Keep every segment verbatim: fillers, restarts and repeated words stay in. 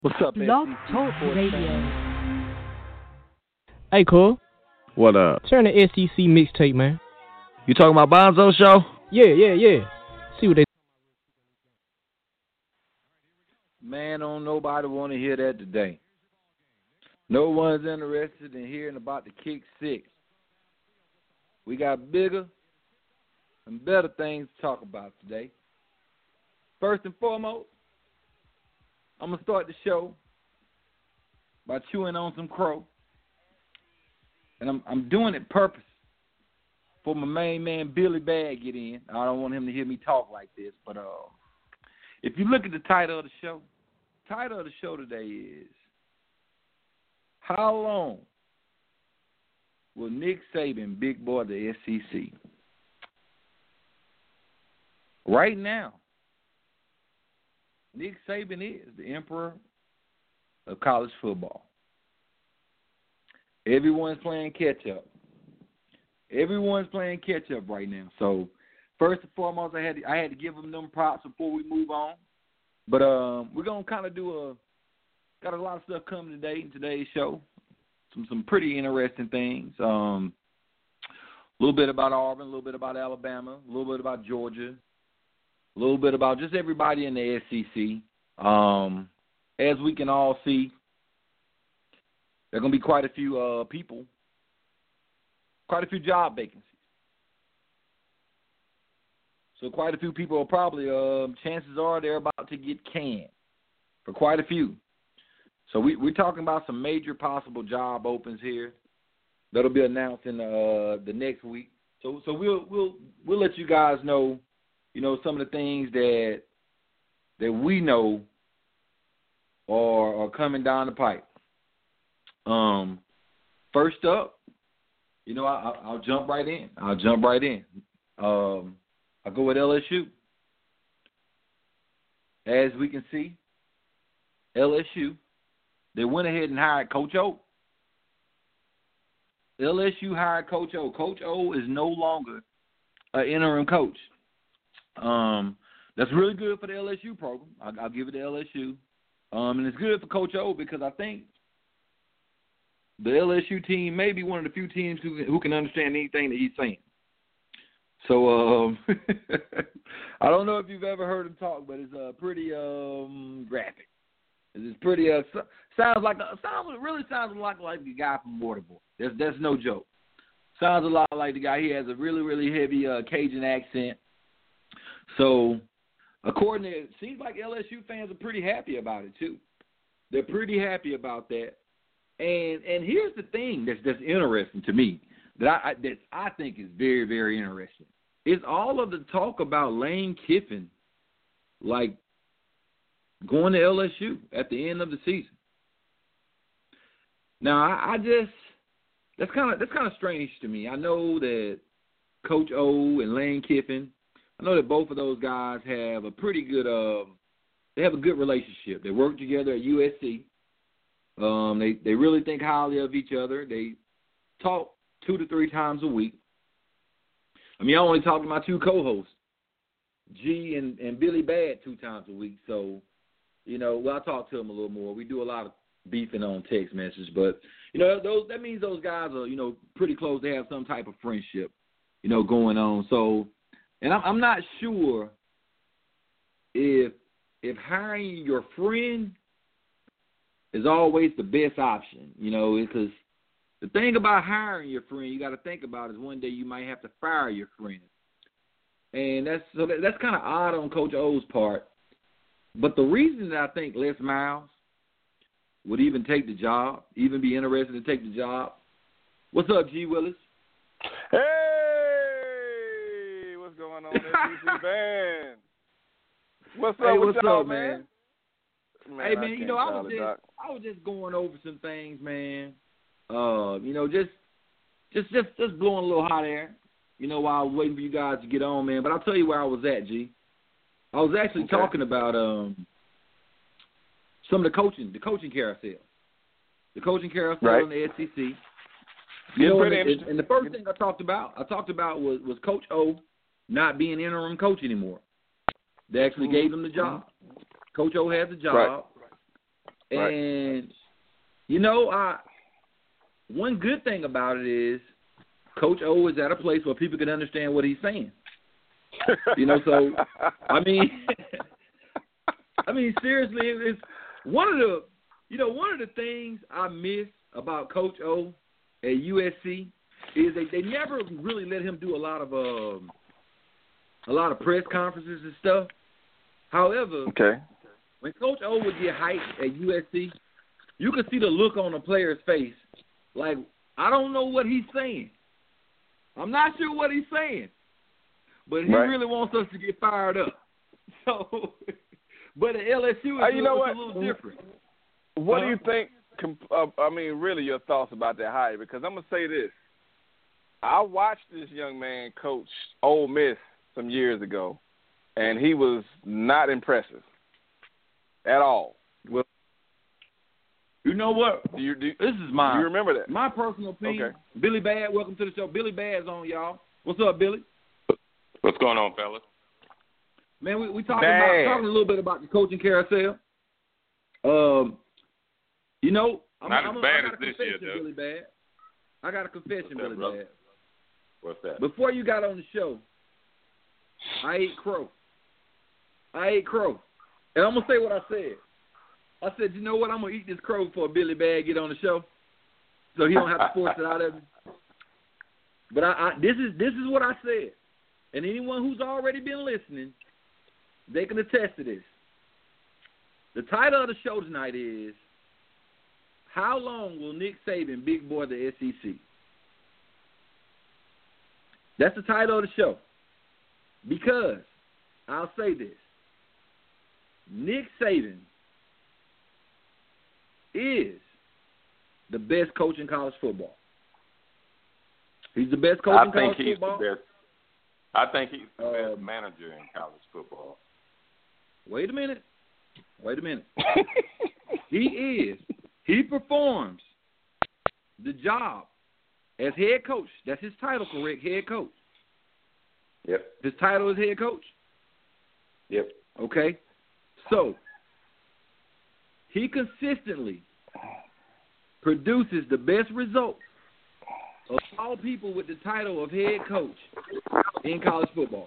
What's up, Blog S E C Talk Sports Radio. fans? Hey, cool. What up? Turn the S E C mixtape, man. You talking about Bonzo show? Yeah, yeah, yeah. See what they. Man, don't nobody want to hear that today. No one's interested in hearing about the kick six. We got bigger and better things to talk about today. First and foremost, I'm going to start the show by chewing on some crow. And I'm I'm doing it purpose for my main man, Billy Bad, get in. I don't want him to hear me talk like this. But uh, if you look at the title of the show, the title of the show today is, How Long Will Nick Saban Big Boy the S E C? Right now, Nick Saban is the emperor of college football. Everyone's playing catch-up. Everyone's playing catch-up right now. So, first and foremost, I had to, I had to give them them props before we move on. But um, we're going to kind of do a – got a lot of stuff coming today in today's show. Some some pretty interesting things. Um, a little bit about Auburn, a little bit about Alabama, a little bit about Georgia, a little bit about just everybody in the S E C. Um, as we can all see, there are going to be quite a few uh, people, quite a few job vacancies. So quite a few people are probably, uh, chances are they're about to get canned for quite a few. So we, we're talking about some major possible job opens here that'll be announced in uh, the next week. So so we'll we'll we'll let you guys know, you know, some of the things that that we know are are coming down the pipe. Um, first up, you know, I, I'll jump right in. I'll jump right in. Um, I'll go with L S U. As we can see, L S U, they went ahead and hired Coach O. L S U hired Coach O. Coach O is no longer an interim coach. Um, that's really good for the L S U program. I'll, I'll give it to L S U. Um, and it's good for Coach O because I think the L S U team may be one of the few teams who, who can understand anything that he's saying. So um, I don't know if you've ever heard him talk, but it's uh, pretty um, graphic. It's pretty uh, sounds like a, sounds really sounds like like the guy from Waterboy. That's that's no joke. Sounds a lot like the guy. He has a really really heavy uh, Cajun accent. So according to it seems like L S U fans are pretty happy about it too. They're pretty happy about that. And and here's the thing that's that's interesting to me that I that I think is very very interesting. It's all of the talk about Lane Kiffin, like going to L S U at the end of the season. Now I, I just that's kind of that's kind of strange to me. I know that Coach O and Lane Kiffin, I know that both of those guys have a pretty good uh, they have a good relationship. They work together at U S C. Um, they, they really think highly of each other. They talk two to three times a week. I mean, I only talk to my two co-hosts, G and, and Billy Bad, two times a week. So, you know, well, I talk to them a little more. We do a lot of beefing on text messages. But, you know, those that means those guys are, you know, pretty close. They have some type of friendship, you know, going on. So, and I'm, I'm not sure if if hiring your friend is always the best option, you know, because the thing about hiring your friend you got to think about is one day you might have to fire your friend. And that's so that, that's kind of odd on Coach O's part. But the reason that I think Les Miles would even take the job, even be interested to take the job, what's up, G. Willis? Hey, what's going on, S E C fans? What's up hey, with what's y'all, up, man? man? Man, hey I man, you can't know I call was it, just Doc. I was just going over some things, man. Uh, you know, just just just just blowing a little hot air. You know, while I was waiting for you guys to get on, man. But I'll tell you where I was at, G. I was actually Okay. talking about um some of the coaching, the coaching carousel, the coaching carousel Right. in the S E C. You Getting know, pretty and, and, interesting. and the first thing I talked about, I talked about was, was Coach O not being interim coach anymore. They actually Mhm. gave him the job. Coach O has the job. Right. Right. And, you know, I one good thing about it is Coach O is at a place where people can understand what he's saying. You know, so, I mean, I mean, seriously, it's one of the, you know, one of the things I miss about Coach O at U S C is they, they never really let him do a lot of um, a lot of press conferences and stuff. However, Okay. when Coach O would get hyped at U S C, you could see the look on the player's face, like, I don't know what he's saying. I'm not sure what he's saying, but he Right. really wants us to get fired up. So, but at L S U, it's, Uh, you a, know it's what? a little different. What Huh? do you think? Uh, I mean, really, your thoughts about that hire? Because I'm gonna say this: I watched this young man coach Ole Miss some years ago, and he was not impressive at all. Well, you know what? Do you do? This is my Do you remember that? my personal opinion. Okay. Billy Bad, welcome to the show. Billy Bad's on, y'all. What's up, Billy? What's going on, fellas? Man, we we talking Bad. about talking a little bit about the coaching carousel. Um, you know, I'm, Not I'm, as I'm, bad I got as a this confession, year, though. Billy Bad. I got a confession, What's that, Billy brother? Bad. What's that? Before you got on the show, I ate crow. I ate crow, and I'm gonna say what I said. I said, you know what? I'm gonna eat this crow before Billy Bad get on the show, so he don't have to force it out of me. But I, I this is this is what I said, and anyone who's already been listening, they can attest to this. The title of the show tonight is How Long Will Nick Saban Big Boy the S E C? That's the title of the show. Because, I'll say this, Nick Saban is the best coach in college football. He's the best coach I in college think he's football. the best. I think he's the best Um, manager in college football. Wait a minute. Wait a minute. He is. He performs the job as head coach. That's his title, correct? Head coach. Yep. His title is head coach. Yep. Okay. So, he consistently produces the best results of all people with the title of head coach in college football.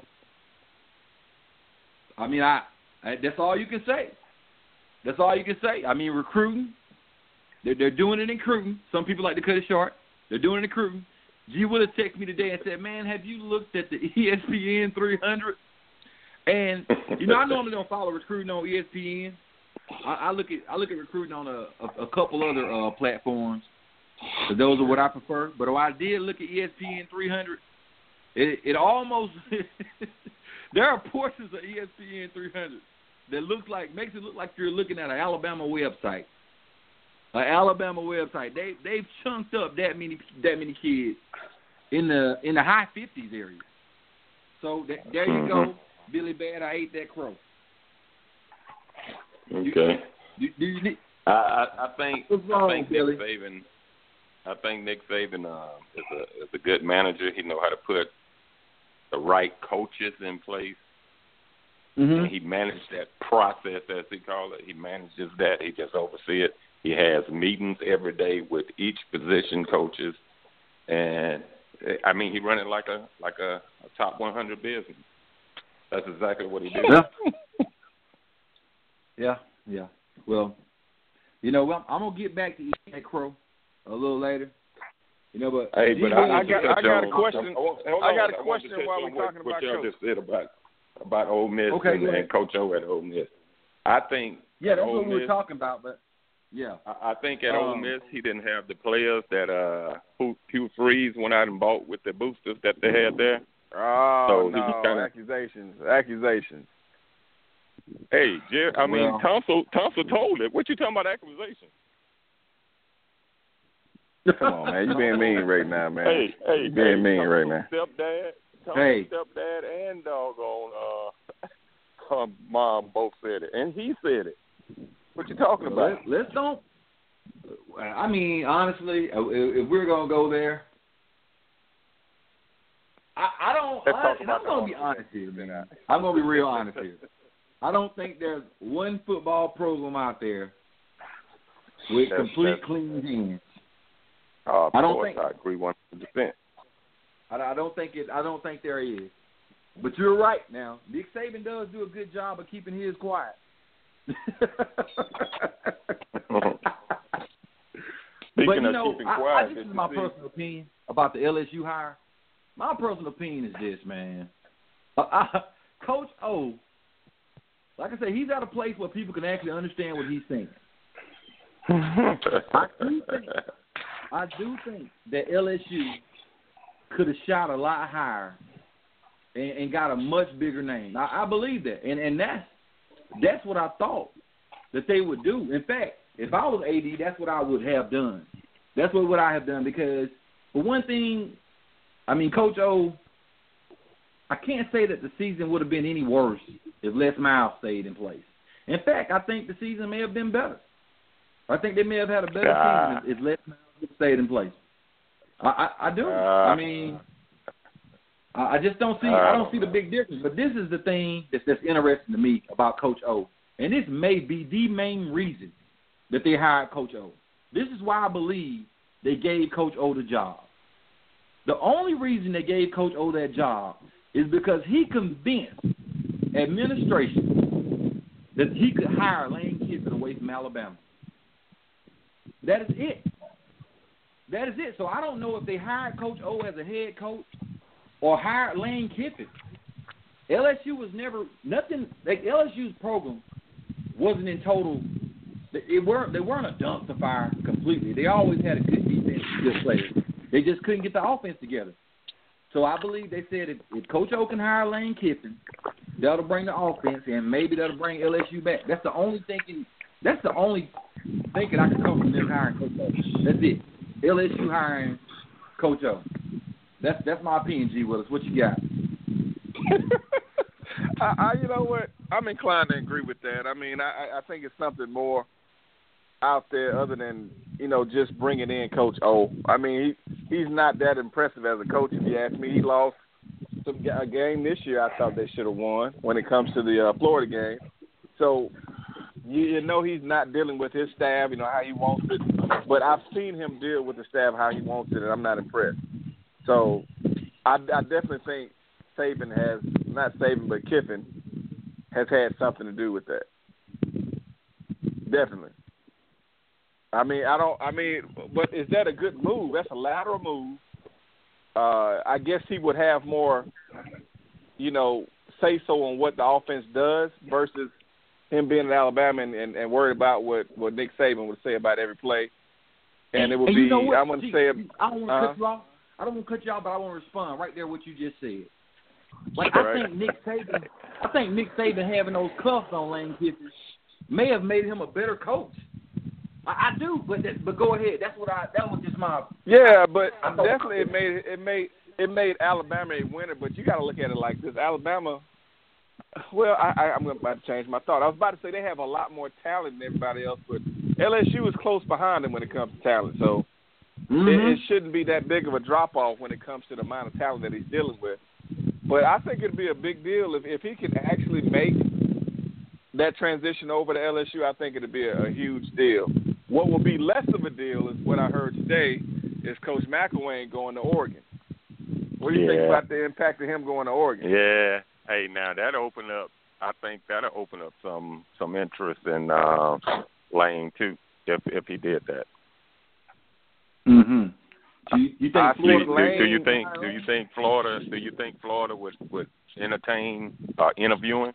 I mean, I, I that's all you can say. That's all you can say. I mean, recruiting, they're, they're doing it in recruiting. Some people like to cut it short. They're doing it in recruiting. G would have texted me today and said, man, have you looked at the E S P N three hundred? And, you know, I normally don't follow recruiting on E S P N. I, I look at I look at recruiting on a, a, a couple other uh, platforms. So those are what I prefer. But if I did look at E S P N three hundred, it, it almost – there are portions of E S P N three hundred that looks like – makes it look like you're looking at an Alabama website. An Alabama website. They they've chunked up that many that many kids in the in the high fifties area. So that, there you go, Billy Bad. I ate that crow. Okay. Do, do you need, I, I, I think What's wrong, I think Billy? Nick Saban. I think Nick Saban uh, is a is a good manager. He know how to put the right coaches in place. mm-hmm. And he managed that process, as he called it. He manages that. He just oversees it. He has meetings every day with each position coaches, and I mean, he run it like a like a, a top one hundred business. That's exactly what he did. Yeah. yeah, yeah. Well, you know, well, I'm gonna get back to eating that crow a little later. You know, but Hey, but I, I got- I got a question. I got a question while we're talking what about y'all Coach. just said about about Ole Miss Okay, and, go ahead. and Coach O at Ole Miss. I think yeah, that's Ole what we were Miss- talking about. But yeah, I, I think at Ole Um, Miss he didn't have the players that uh Hugh, Hugh Freeze went out and bought with the boosters that they had there. Oh, So he no, was kinda- accusations, accusations. Hey, Jer- I mean, Well- Tunsil, Tunsil told it. What you talking about accusations? Come on, man. You being mean right now, man. Hey, hey, You being hey, mean Tunsil right now. Stepdad, Tunsil Hey. stepdad, and doggone uh, her mom both said it, and he said it. What you talking about? Let, let's don't. I mean, honestly, if, if we're gonna go there, I, I don't. Let's I, talk and about I'm gonna the be honest honest here, man. I'm gonna be real honest here. I don't think there's one football program out there with that's, complete that's, clean hands. Uh, of I don't course, think I agree one hundred percent. I, I don't think it. I don't think there is. But you're right. Now, Nick Saban does do a good job of keeping his quiet. Speaking but you of know, keeping I, quiet, I, this did is you my see- personal opinion about the L S U hire. My personal opinion is this, man. Uh, I, Coach O, like I said, he's at a place where people can actually understand what he's saying. I do think, I do think that L S U could have shot a lot higher and, and got a much bigger name. I, I believe that, and and that's that's what I thought that they would do. In fact, if I was A D, that's what I would have done. That's what would I have done because, for one thing, I mean, Coach O, I can't say that the season would have been any worse if Les Miles stayed in place. In fact, I think the season may have been better. I think they may have had a better Ah. season if, if Les Miles had stayed in place. I, I, I do. Ah. I mean, I, I just don't see. I don't see the big difference. But this is the thing that's, that's interesting to me about Coach O, and this may be the main reason that they hired Coach O. This is why I believe they gave Coach O the job. The only reason they gave Coach O that job is because he convinced administration that he could hire Lane Kiffin away from Alabama. That is it. That is it. So I don't know if they hired Coach O as a head coach or hired Lane Kiffin. L S U was never nothing. Like L S U's program wasn't in total. It weren't. They weren't a dumpster fire completely. They always had a good defense, good players. They just couldn't get the offense together. So I believe they said if, if Coach O can hire Lane Kiffin, that'll bring the offense, and maybe that'll bring L S U back. That's the only thinking. That's the only thinking I can come from them hiring Coach O. That's it. L S U hiring Coach O. That's that's my opinion, G. Willis. What you got? I, I, you know what? I'm inclined to agree with that. I mean, I, I think it's something more out there other than, you know, just bringing in Coach O. I mean, he he's not that impressive as a coach, if you ask me. He lost some, a game this year I thought they should have won when it comes to the uh, Florida game. So, you, you know he's not dealing with his staff, you know, how he wants it. But I've seen him deal with the staff how he wants it, and I'm not impressed. So, I, I definitely think Saban has, not Saban, but Kiffin has had something to do with that. Definitely. I mean, I don't. I mean, but is that a good move? That's a lateral move. Uh, I guess he would have more, you know, say so on what the offense does versus him being in Alabama and, and, and worried about what, what Nick Saban would say about every play. And it would and be. You know what? I'm going to say. I don't want to uh, cut you off. I don't want to cut you off, but I want to respond right there. What you just said. Like right. I think Nick Saban. I think Nick Saban having those cuffs on Lane Kiffin may have made him a better coach. I, I do, but that, but go ahead. That's what I. That was just my. Yeah, but I thought- definitely it made it made it made Alabama a winner. But you got to look at it like this: Alabama. Well, I, I, I'm about to change my thought. I was about to say they have a lot more talent than everybody else, but L S U is close behind them when it comes to talent. So Mm-hmm. it, it shouldn't be that big of a drop off when it comes to the amount of talent that he's dealing with. But I think it'd be a big deal if if he can actually make that transition over to L S U. I think it'd be a, a huge deal. What will be less of a deal is what I heard today is Coach McElwain going to Oregon. What do you Yeah. think about the impact of him going to Oregon? Yeah. Hey, now that'll open up. I think that'll open up some some interest in uh, Lane too, if if he did that. Mm-hmm. Do you, you think I Do, Florida do, Lane? do you think do you think Florida do you think Florida would would entertain uh, interviewing?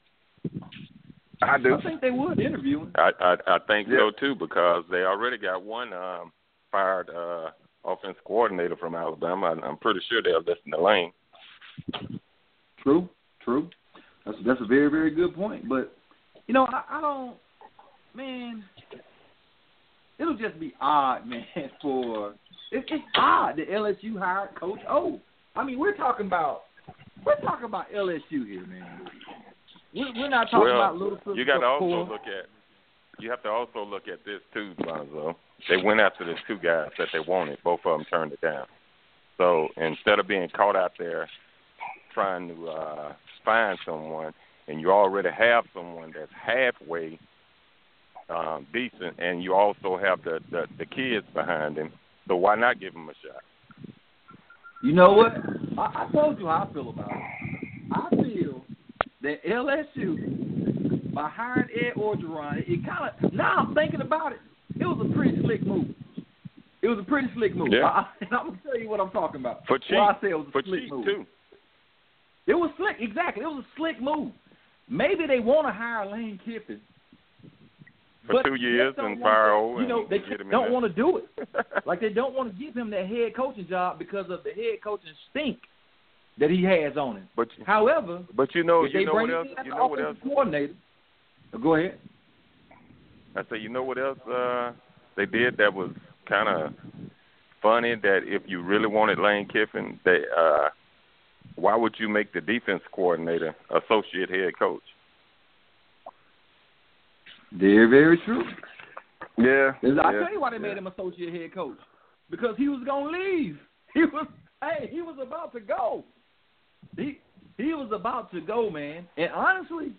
I do. I think they would interview him. I I, I think Yeah. so too, because they already got one um, fired uh, offense coordinator from Alabama. I'm pretty sure they'll listen to Lane. True, true. That's that's a very very good point. But you know, I, I don't, man. It'll just be odd, man. For it, it's odd that L S U hired Coach O. I mean, we're talking about we're talking about L S U here, man. We're, we're not talking well, about little sister you got to also poor. look at you have to also look at this too, Bonzo. They went after the two guys that they wanted. Both of them turned it down. So instead of being caught out there trying to uh, find someone, and you already have someone that's halfway um, decent, and you also have the, the the kids behind him. So why not give him a shot? You know what? I, I told you how I feel about it. I feel that L S U, by hiring Ed Orgeron, it kind of, now I'm thinking about it, it was a pretty slick move. It was a pretty slick move. Yeah. I, and I'm going to tell you what I'm talking about. For cheap. Well, I say it was a For slick cheap, move. too. It was slick, exactly. It was a slick move. Maybe they want to hire Lane Kiffin. For two years and fire over. You know, they don't want to do it. Like, they don't want to give him that head coaching job because of the head coaching stink that he has on him. But However, but you know, if you they know bring what else? him in as You the know what else? offensive coordinator. Oh, go ahead. I say, you know what else uh, they did that was kind of funny? That if you really wanted Lane Kiffin, they uh, why would you make the defense coordinator associate head coach? Very, very true. Yeah. I'll yeah, tell you why they yeah. made him associate head coach. Because he was going to leave. He was, hey, he was about to go. He he was about to go, man. And honestly,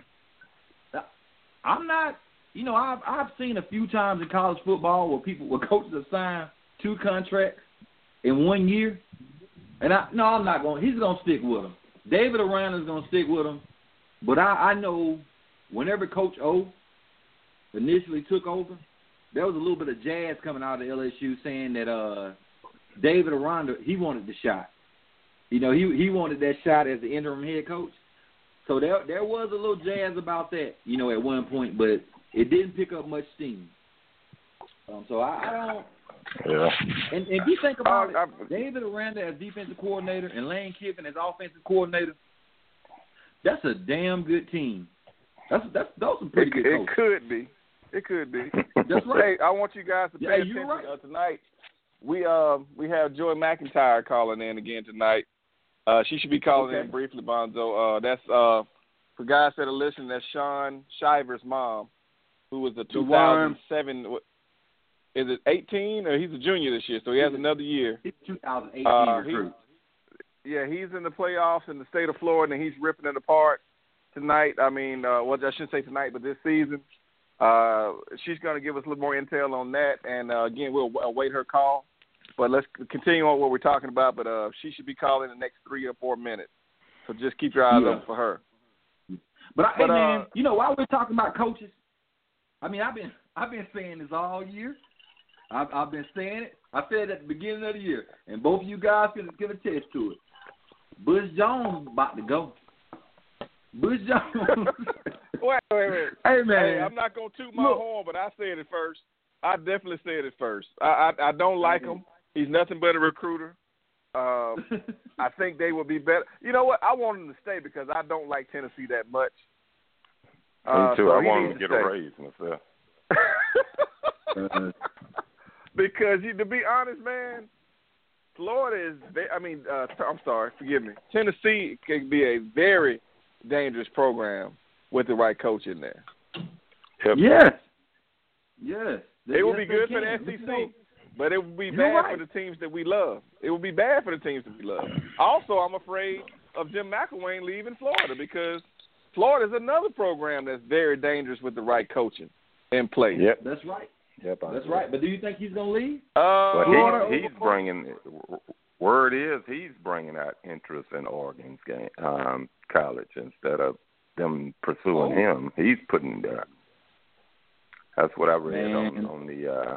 I'm not, you know, I've I've seen a few times in college football where people, where coaches have signed two contracts in one year. And I no, I'm not going. He's going to stick with him. David Aranda's going to stick with him. But I, I know whenever Coach O initially took over, there was a little bit of jazz coming out of L S U saying that uh, David Aranda, he wanted the shot. You know, he he wanted that shot as the interim head coach. So there there was a little jazz about that, you know, at one point, but it didn't pick up much steam. Um, so I, I don't. Yeah. And, and if you think about Uh, it, David Aranda as defensive coordinator and Lane Kiffin as offensive coordinator, that's a damn good team. That's that's those are pretty It, good it coaches. could be. It could be. That's right. Hey, I want you guys to pay Yeah, you're attention right. uh, tonight. We uh we have Joy McIntyre calling in again tonight. Uh, she should be calling Okay. in briefly, Bonzo. Uh, that's uh for guys that are listening. That's Sean Shiver's mom, who was the two thousand seven. Is it eighteen or he's a junior this year? So he has another year. He's two thousand eighteen Uh, recruit. he, yeah, he's in the playoffs in the state of Florida, and he's ripping it apart tonight. I mean, uh, well, I shouldn't say tonight, but this season. Uh, she's going to give us a little more intel on that, and uh, again, we'll await her call. But let's continue on what we're talking about. But uh, she should be calling in the next three or four minutes, so just keep your eyes Yeah. open for her. But, I, But, hey man, uh, you know, while we're talking about coaches, I mean, I've been I've been saying this all year. I've, I've been saying it. I said it at the beginning of the year, and both of you guys can can attest to it. Butch Jones about to go. Butch Jones. Wait, wait, wait. Hey man, Hey, I'm not going to toot my Look. horn, but I said it first. I definitely said it first. I I, I don't like him. He's nothing but a recruiter. Um, I think they will be better. You know what? I want him to stay because I don't like Tennessee that much. Uh, Me too. so I he want him needs to get stay. a raise myself. Uh, Because you, to be honest, man, Florida is. Ve- I mean, uh, I'm sorry, forgive me. Tennessee can be a very dangerous program with the right coach in there. Yep. yes, yes. It will Yes, be they good can. for the S E But, C, you know, but it will be You're bad right. for the teams that we love. It will be bad for the teams that we love. Also, I'm afraid of Jim McElwain leaving Florida because Florida is another program that's very dangerous with the right coaching in place. Yep. That's right. Yep. That's right. But do you think he's gonna leave? Uh, But Florida he, he's over- bringing. Word is he's bringing out interest in Oregon's game, um, college instead of them pursuing Oh. him. He's putting. Uh, that's what I read on Man. on the. Uh,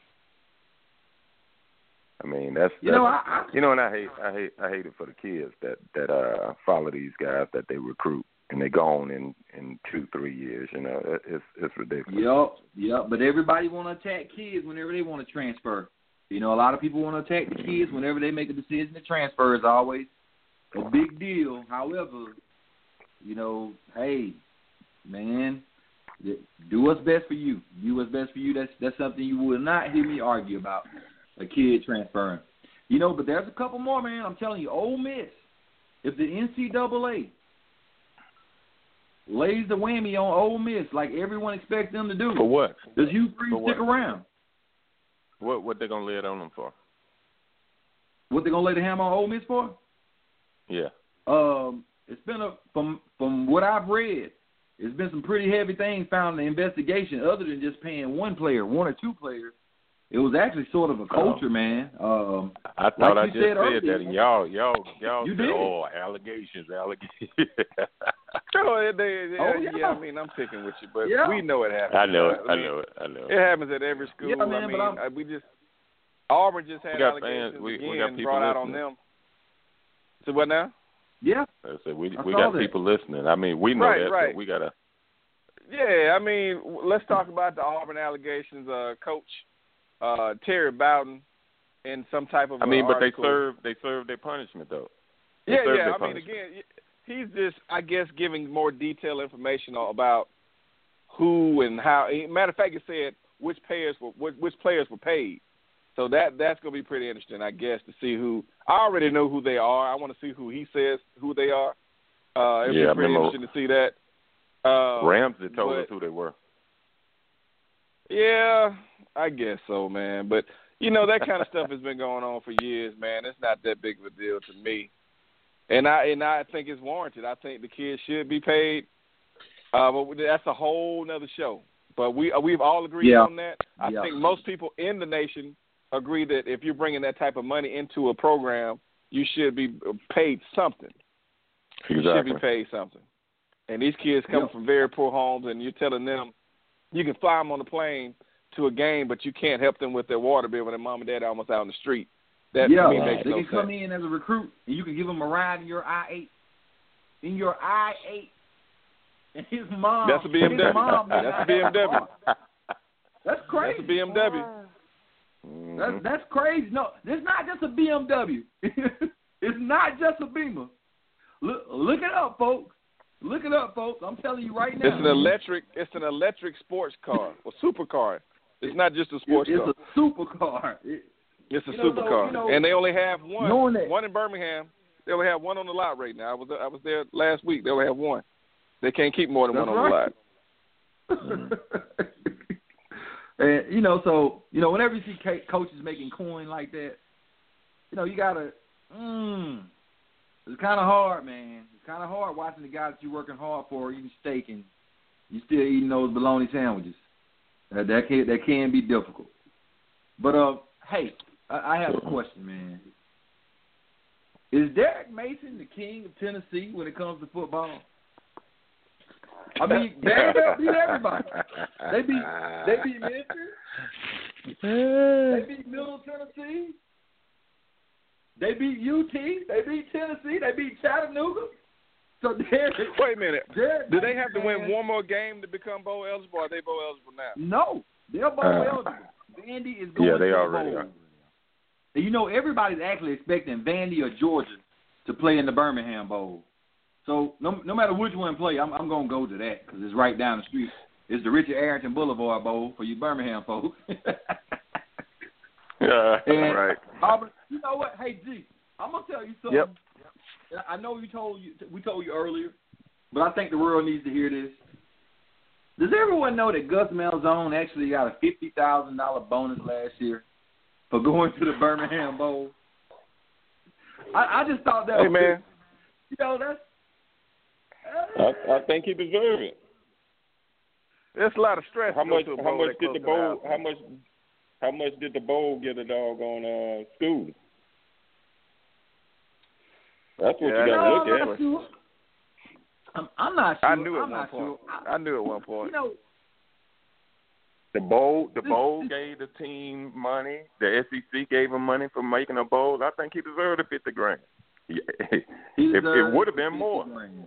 I mean, that's, You that's know, I, I you know, and I hate, I hate, I hate it for the kids that that uh follow these guys that they recruit and they gone in in two, three years. You know, It- it's it's ridiculous. Yep, yep. But everybody want to attack kids whenever they want to transfer. You know, a lot of people want to attack the kids whenever they make a decision to transfer. Is always a big deal. However, you know, hey, man, do what's best for you. Do what's best for you. That's that's something you will not hear me argue about. A kid transferring. You know, but there's a couple more, man. I'm telling you, Ole Miss. If the N C double A lays the whammy on Ole Miss like everyone expects them to do, For what? does Hugh Freeze For what? stick around? What what they gonna lay it on them for? What they gonna lay the hammer on Ole Miss for? Yeah. Um, it's been a from from what I've read, There's been some pretty heavy things found in the investigation other than just paying one player, one or two players. It was actually sort of a culture, man. Um, I thought like I you just said, said earlier, that, and y'all, y'all, y'all you said, did. "Oh, allegations, allegations." Oh, they, they, Oh, yeah. yeah. I mean, I'm picking with you, but Yeah. we know it happens. I know it. I I mean, know it. I know it. It happens at every school. Yeah, man, I but mean, I'm- I, we just Auburn just had We got allegations fans. We- again we got people brought out on listening. them. So what now? Yeah. I said we I we saw got that. people listening. I mean, we know Right, that, right. but we gotta. Yeah, I mean, w- let's talk about the Auburn allegations. Uh, Coach uh, Terry Bowden in some type of. I mean, uh, but they article. serve they serve their punishment though. They Yeah, serve yeah. their I mean, punishment. again, y- he's just, I guess, giving more detailed information about who and how. Matter of fact, he said which players were which, which players were paid. So that that's going to be pretty interesting, I guess, to see who. I already know who they are. I want to see who he says who they are. Uh, it'd Yeah, I be pretty remember- interesting to see that. Uh, Ramsey told but- us who they were. Yeah, I guess so, man. But you know that kind of stuff has been going on for years, man. It's not that big of a deal to me, and I and I think it's warranted. I think the kids should be paid, uh, but that's a whole nother show. But we we've all agreed Yeah. on that. I Yeah. think most people in the nation agree that if you're bringing that type of money into a program, you should be paid something. You should Exactly. be paid something. And these kids come Yep. from very poor homes, and you're telling them you can fly them on the plane to a game, but you can't help them with their water bill when their mom and dad are almost out on the street. That yeah, to me makes they no can sense. come in as a recruit, and you can give them a ride in your I eight. In your I eight. And his mom. That's a B M W. His mom may That's a not B M have W. car. That's crazy. That's a B M W. Mhm. That's, that's crazy. No, it's not just a B M W. It's not just a Beamer. Look, look it up, folks. Look it up, folks. I'm telling you right now. It's an electric. It's an electric sports car, a supercar. It's not just a sports it's car. a supercar. It, It's a you know, so, supercar, you know, and they only have one. knowing that- One in Birmingham. They only have one on the lot right now. I was I was there last week. They only have one. They can't keep more than That's one on right. the lot. And you know, so you know, whenever you see ca- coaches making coin like that, you know, you gotta. Mm, it's kind of hard, man. It's kind of hard watching the guys that you're working hard for eating steak and you still eating those bologna sandwiches. Uh, that can that can be difficult. But uh, hey, I, I have a question, man. Is Derek Mason the king of Tennessee when it comes to football? I mean, they beat everybody. They beat they beat Memphis. They beat Middle Tennessee. They beat U T. They beat Tennessee. They beat Chattanooga. So Derek, Wait a minute. Derek Do they have to Mason, win one more game to become bowl eligible? Or are they bowl eligible now? No, they're bowl Uh, eligible. Vandy is going Yeah, they to the already bowl. are. And you know, everybody's actually expecting Vandy or Georgia to play in the Birmingham Bowl. So no, no matter which one play, I'm, I'm going to go to that because it's right down the street. It's the Richard Arrington Boulevard Bowl for you Birmingham folks. Yeah, And right. Auburn, you know what? Hey, G, I'm gonna tell you something. Yep. I know you told you we told you earlier, but I think the world needs to hear this. Does everyone know that Gus Malzahn actually got a fifty thousand dollar bonus last year for going to the Birmingham Bowl? I, I just thought that. Hey was, man, you know that's. I, I think he deserves it. there's a lot of stress. How to go much? to a How bowl much that did close the to bowl? house. How much? How much did the bowl get a doggone uh, school? That's what Yeah, you got to No, look I'm at. not sure. I'm, I'm not sure. I knew at I'm one not point. sure. I, I knew at one point. you know, The bowl, the This- bowl this- gave the team money. The S E C gave him money for making a bowl. I think he deserved the fifty grand. Yeah. he It, deserves it would have the been fifty more. grand.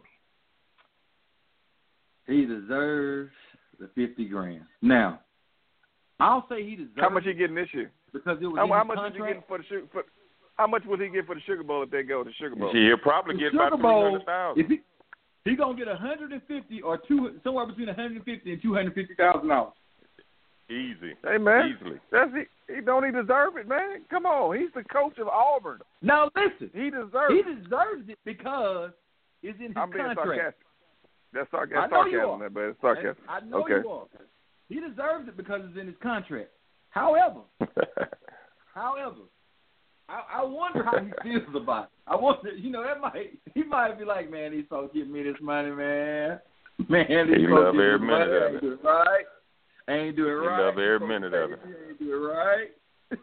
He deserves the fifty grand. Now, I'll say he deserves How much he it getting this year? because it was How, in how his much is he contract. getting for the sugar? For, how much will he get for the Sugar Bowl if they go to Sugar Bowl? He'll probably The get Sugar about three Bowl, hundred thousand. if he he gonna get one hundred fifty or two, somewhere between one hundred fifty and two hundred fifty thousand dollars. Easy. Hey man, Easily. that's he. He don't he deserve it, man? Come on, he's the coach of Auburn. Now listen, He deserves. he it. deserves it because it's in his I'm being contract. sarcastic. That's, sarc- I that's know you sarcasm, are. there, but it's sarcasm. I know okay. you are. He deserves it because it's in his contract. However, however, I, I wonder how he feels about it. I wonder, you know, that might he might be like, man, these folks giving me this money, man. Man, this He coach love is every right. minute of Ain't it. do it right. Ain't do it He right. love every Coach minute of it. Ain't do it right.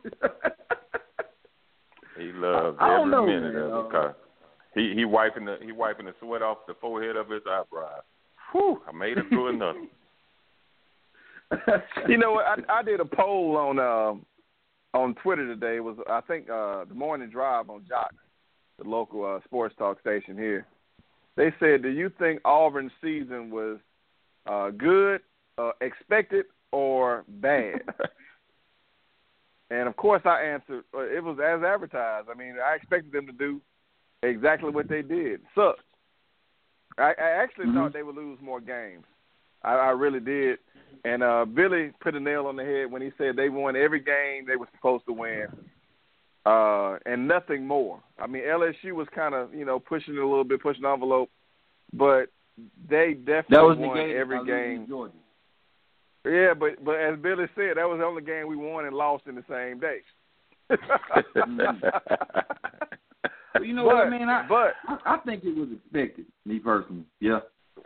He loves I don't every know, minute man. of it. Cause he he wiping the he wiping the sweat off the forehead of his eyebrows. Whew! I made it through another. You know what? I, I did a poll on uh, on Twitter today. It was I think uh, the morning drive on Jock, the local uh, sports talk station here. They said, "Do you think Auburn's season was uh, good, uh, expected, or bad?" And of course, I answered uh, it was as advertised. I mean, I expected them to do exactly what they did. Sucked. I, I actually mm-hmm. thought they would lose more games. I, I really did. And uh, Billy put a nail on the head when he said they won every game they were supposed to win, uh, and nothing more. I mean, L S U was kind of, you know, pushing it a little bit, pushing the envelope, but they definitely won every game. Georgia. Yeah, but but as Billy said, that was the only game we won and lost in the same day. Well, you know but, what, man? I, but I, I think it was expected, me personally. Yeah.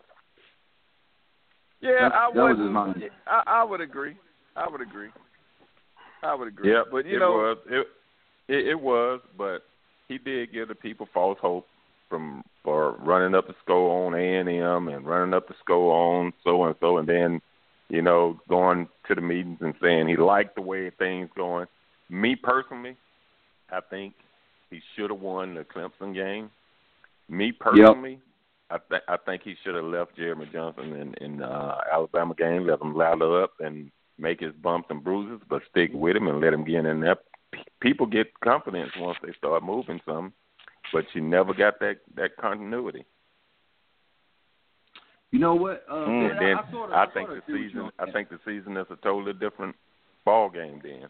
Yeah, That's, I would. I, I would agree. I would agree. I would agree. Yeah, but you it know, was it, it it was, but he did give the people false hope from for running up the score on A and M and running up the score on so and so, and then you know going to the meetings and saying he liked the way things going. Me personally, I think he should have won the Clemson game. Me personally. Yep. I, th- I think he should have left Jeremy Johnson in, in the uh, Alabama game, let him lather up and make his bumps and bruises, but stick with him and let him get in there. P- people get confidence once they start moving some, but you never got that, that continuity. You know what? Uh, mm, man, then I, I, sort of, I, I think sort of the season. I think the season is a totally different ball game. Then.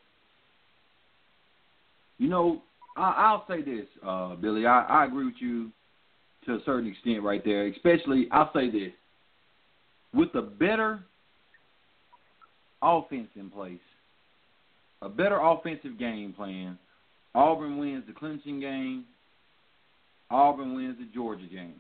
You know, I, I'll say this, uh, Billy. I, I agree with you to a certain extent right there, especially, I'll say this, with a better offense in place, a better offensive game plan, Auburn wins the Clemson game, Auburn wins the Georgia game.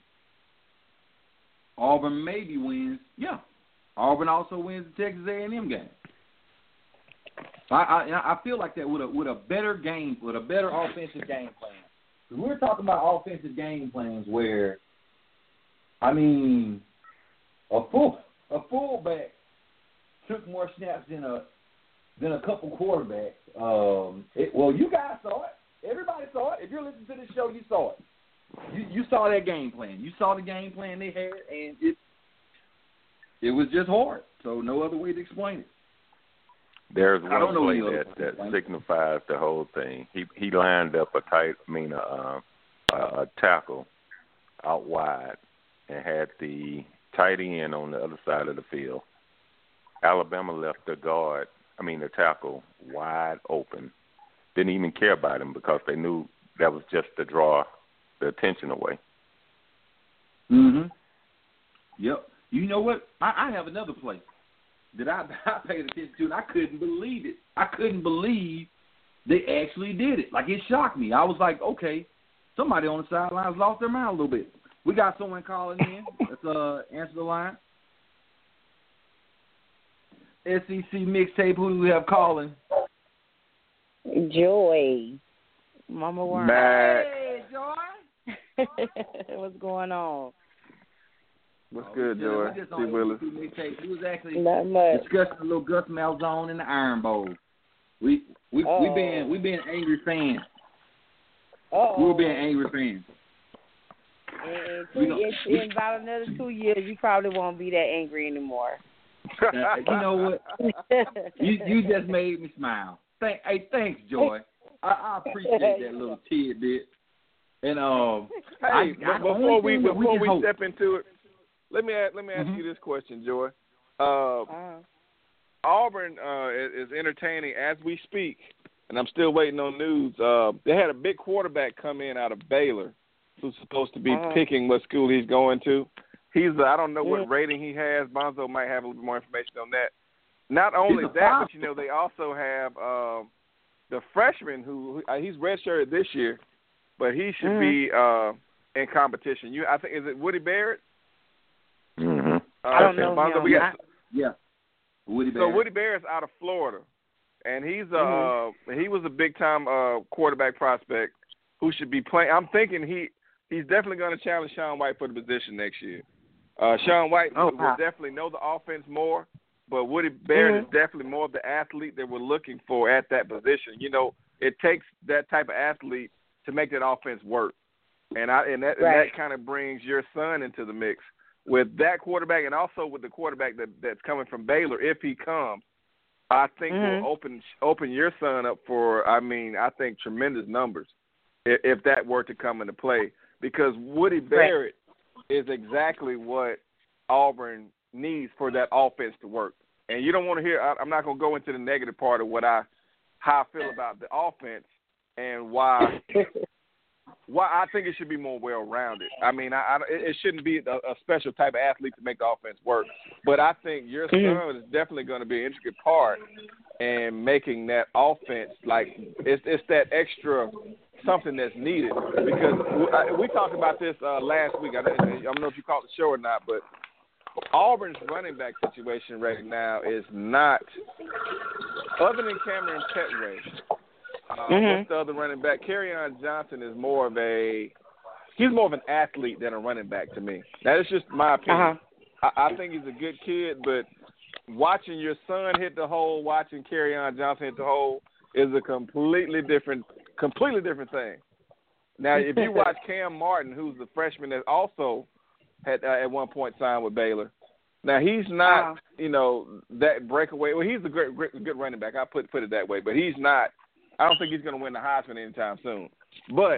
Auburn maybe wins, yeah. Auburn also wins the Texas A and M game. I, I I feel like that with a with a better game, with a better offensive game plan. We're talking about offensive game plans where, I mean, a full a fullback took more snaps than a than a couple quarterbacks. Um, it, well, you guys saw it. Everybody saw it. If you're listening to this show, you saw it. You, you saw that game plan. You saw the game plan they had, and it it was just hard. So no other way to explain it. There's one play that, that signifies the whole thing. He he lined up a tight, I mean, a, a, a tackle out wide and had the tight end on the other side of the field. Alabama left the guard, I mean, the tackle wide open. Didn't even care about him because they knew that was just to draw the attention away. Mm-hmm. Yep. You know what? I, I have another play that I, I paid attention to, and I couldn't believe it. I couldn't believe they actually did it. Like, it shocked me. I was like, okay, somebody on the sidelines lost their mind a little bit. We got someone calling in. Let's uh, answer the line. S E C Mixtape, who do we have calling? Joy. Mama Worm. Hey, Joy. What's going on? What's oh, good, Joy? We just See Willis. We was actually Not much. discussing a little Gus Malzahn in the Iron Bowl. We we oh. we been we been angry fans. Uh-oh. We were being angry fans. In, two, in, in about another two years, you probably won't be that angry anymore. Uh, you know what? you you just made me smile. Thank, hey, thanks, Joy. I, I appreciate that little tidbit. And um, hey, I, I before we before we, we step into it, let me ask, let me ask mm-hmm. you this question, Joy. Uh, uh-huh. Auburn uh, is, is entertaining as we speak, and I'm still waiting on news. Uh, they had a big quarterback come in out of Baylor, who's supposed to be uh-huh. picking what school he's going to. He's uh, I don't know what rating he has. Bonzo might have a little bit more information on that. Not only that, but you know they also have uh, the freshman who uh, he's redshirted this year, but he should mm-hmm. be uh, in competition. You, I think, is it Woody Barrett? Mm-hmm. Uh, I don't know Bonzo, him. we got, I, Yeah. Woody so Bear. Woody Bear is out of Florida, and he's uh Mm-hmm. he was a big time uh quarterback prospect who should be playing. I'm thinking he he's definitely going to challenge Sean White for the position next year. Uh, Sean White Oh, will, wow. will definitely know the offense more, but Woody Bear Mhm. is definitely more of the athlete that we're looking for at that position. You know, it takes that type of athlete to make that offense work, and I and that Right. and that kind of brings your son into the mix with that quarterback, and also with the quarterback that that's coming from Baylor if he comes. I think Mhm. will open open your son up for, I mean, I think tremendous numbers if, if that were to come into play, because Woody Barrett is exactly what Auburn needs for that offense to work. And you don't want to hear, I, I'm not going to go into the negative part of what I, how I feel about the offense and why why I think it should be more well-rounded. I mean, I, I, it shouldn't be a, a special type of athlete to make the offense work. But I think your son is definitely going to be an intricate part in making that offense, like, it's, it's that extra something that's needed. Because we, we talked about this uh, last week. I don't, I don't know if you caught the show or not, but Auburn's running back situation right now is not, other than Cameron Petway, uh, Mhm. what's the other running back? Kerryon Johnson is more of a, he's more of an athlete than a running back to me. That is just my opinion. Uh-huh. I, I think he's a good kid, but watching your son hit the hole, watching Kerryon Johnson hit the hole is a completely different, completely different thing. Now, if you watch Cam Martin, who's the freshman that also had uh, at one point signed with Baylor, now he's not, Uh-huh. you know, that breakaway. Well, he's a great, great, good running back. I put put it that way, but he's not. I don't think he's going to win the Heisman anytime soon. But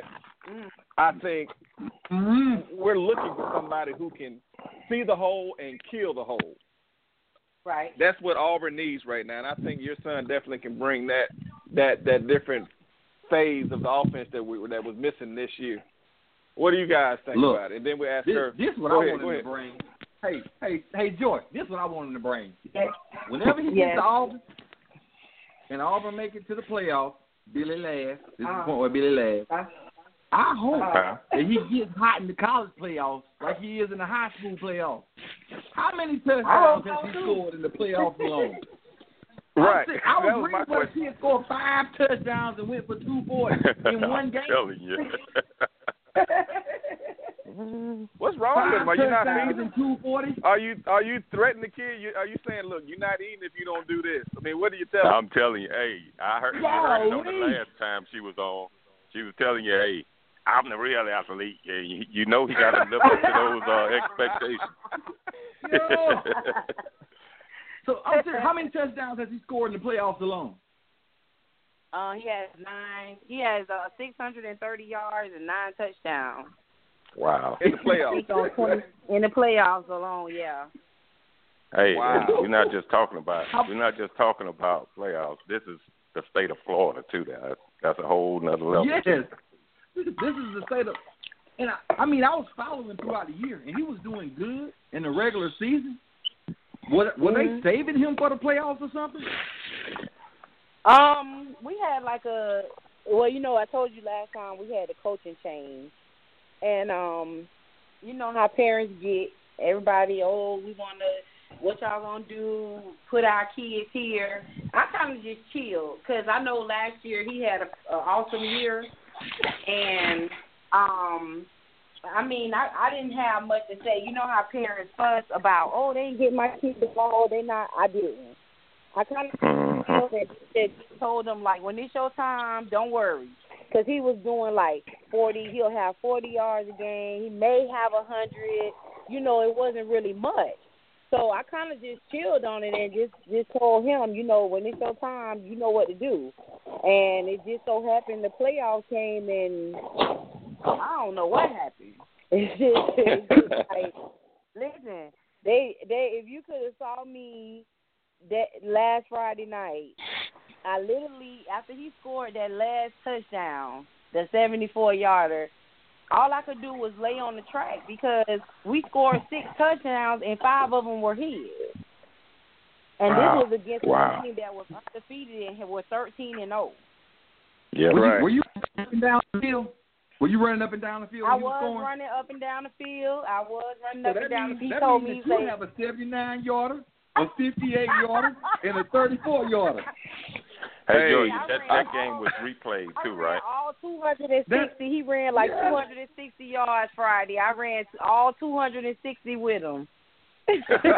I think we're looking for somebody who can see the hole and kill the hole. Right. That's what Auburn needs right now, and I think your son definitely can bring that that that different phase of the offense that we that was missing this year. What do you guys think Look, about it? And then we ask This, her. this is what Go I ahead, go wanted to ahead. bring. Hey, hey, hey, Joyce, this is what I wanted to bring. Yes. Whenever he Yes. gets to Auburn, and Auburn make it to the playoffs, Billy laughs. This is Uh-huh. the point where Billy laughs. Uh, I hope Uh-huh. that he gets hot in the college playoffs like he is in the high school playoffs. How many touchdowns has he scored in the playoffs alone? Right. I'm saying, I That was was my reading where question. he had scored five touchdowns and went for two forty in one I'm game. telling you. What's wrong with him? Are Five you not touchdowns feeding him? and two forty. Are you are you threatening the kid? You, are you saying, look, you're not eating if you don't do this? I mean, what do you tell him? I'm telling you, hey, I heard, you heard it on the Golly. last time she was on. She was telling you, hey, I'm the real athlete. Yeah, you, you know he got to live up to those uh, expectations. Yo. So I'm saying, how many touchdowns has he scored in the playoffs alone? Uh, he has nine. He has uh, six hundred and thirty yards and nine touchdowns. Wow. In the playoffs. He's on twenty in the playoffs alone. Yeah. Hey, Wow. we're not just talking about we're not just talking about playoffs. This is the state of Florida too. That that's a whole nother level. Yes. This is the state of, and I, I mean, I was following him throughout the year, and he was doing good in the regular season. Were, were Mhm. they saving him for the playoffs or something? Um, we had like a well, you know, I told you last time we had a coaching change, and um, you know how parents get. Everybody, oh, we want to. What y'all gonna do? Put our kids here. I kind of just chilled because I know last year he had a, a awesome year, and um, I mean I, I didn't have much to say. You know how parents fuss about, oh, they ain't getting my kids the ball. They not. I didn't. I kind of Mhm. that, that told him like, when it's your time, don't worry, because he was doing like forty. He'll have forty yards a game. He may have a hundred. You know, it wasn't really much. So I kind of just chilled on it and just, just told him, you know, when it's your time, you know what to do. And it just so happened the playoffs came and I don't know what happened. It's just, it's just like, listen, they they if you could have saw me that last Friday night, I literally, after he scored that last touchdown, the seventy-four yarder, all I could do was lay on the track because we scored six touchdowns and five of them were his. And Wow. this was against Wow. a team that was undefeated and were thirteen and oh. Yeah, Were right. you, were you walking down the field? Were you running up and down the field? I when you was scoring? running up and down the field. I was running So up that and down means, the field. He that told means me, that he you said, have a seventy-nine yarder, a fifty-eight yarder, and a thirty-four yarder. Hey, Hey, Joey, I that, ran that all- game was replayed I too, ran right? all two hundred sixty. That- He ran like yeah. two hundred sixty yards Friday. I ran all two hundred sixty with him. Hey,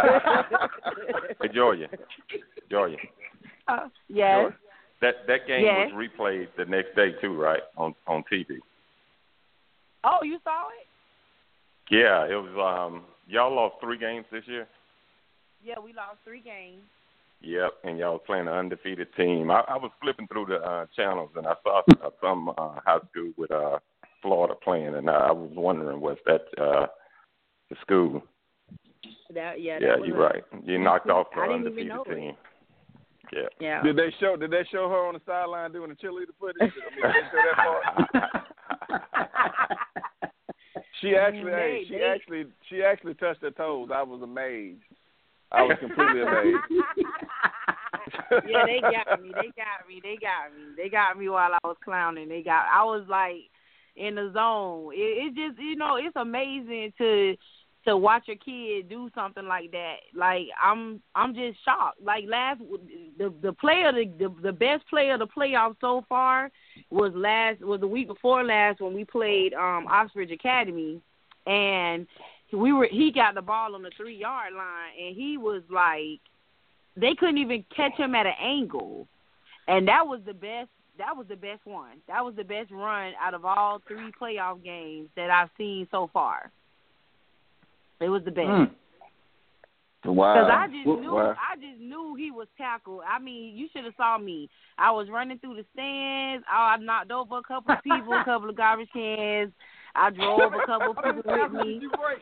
Joya, Joya, Uh, yes. Joya, that that game Yes. was replayed the next day too, right? On on T V. Oh, you saw it? Yeah, it was. Um, y'all lost three games this year. Yeah, we lost three games. Yep, and y'all was playing an undefeated team. I, I was flipping through the uh, channels and I saw uh, some uh, high school with uh, Florida playing, and I was wondering, was that uh, the school? That yeah. Yeah, that was you're a- right. You knocked off the I didn't even undefeated know it. team. Yeah. Yeah. Did they show? Did they show her on the sideline doing the cheerleader footage? I mean, did they show that part? She actually, They- hey, she they- actually, she actually touched her toes. I was amazed. I was completely amazed. Yeah, they got me. They got me. They got me. They got me while I was clowning. They got. I was like in the zone. It, it just, you know, it's amazing to to watch your kid do something like that. Like I'm, I'm just shocked. Like last, the the player, the the, the best player of the playoffs so far was last was the week before last when we played um Oxford Academy, and we were he got the ball on the three yard line, and he was like. They couldn't even catch him at an angle, and that was the best. That was the best one. That was the best run out of all three playoff games that I've seen so far. It was the best. Mm. Wow. Cause I just knew, Wow. I just knew he was tackled. I mean, you should have saw me. I was running through the stands. I knocked over a couple of people, a couple of garbage cans. I drove a couple of people with me.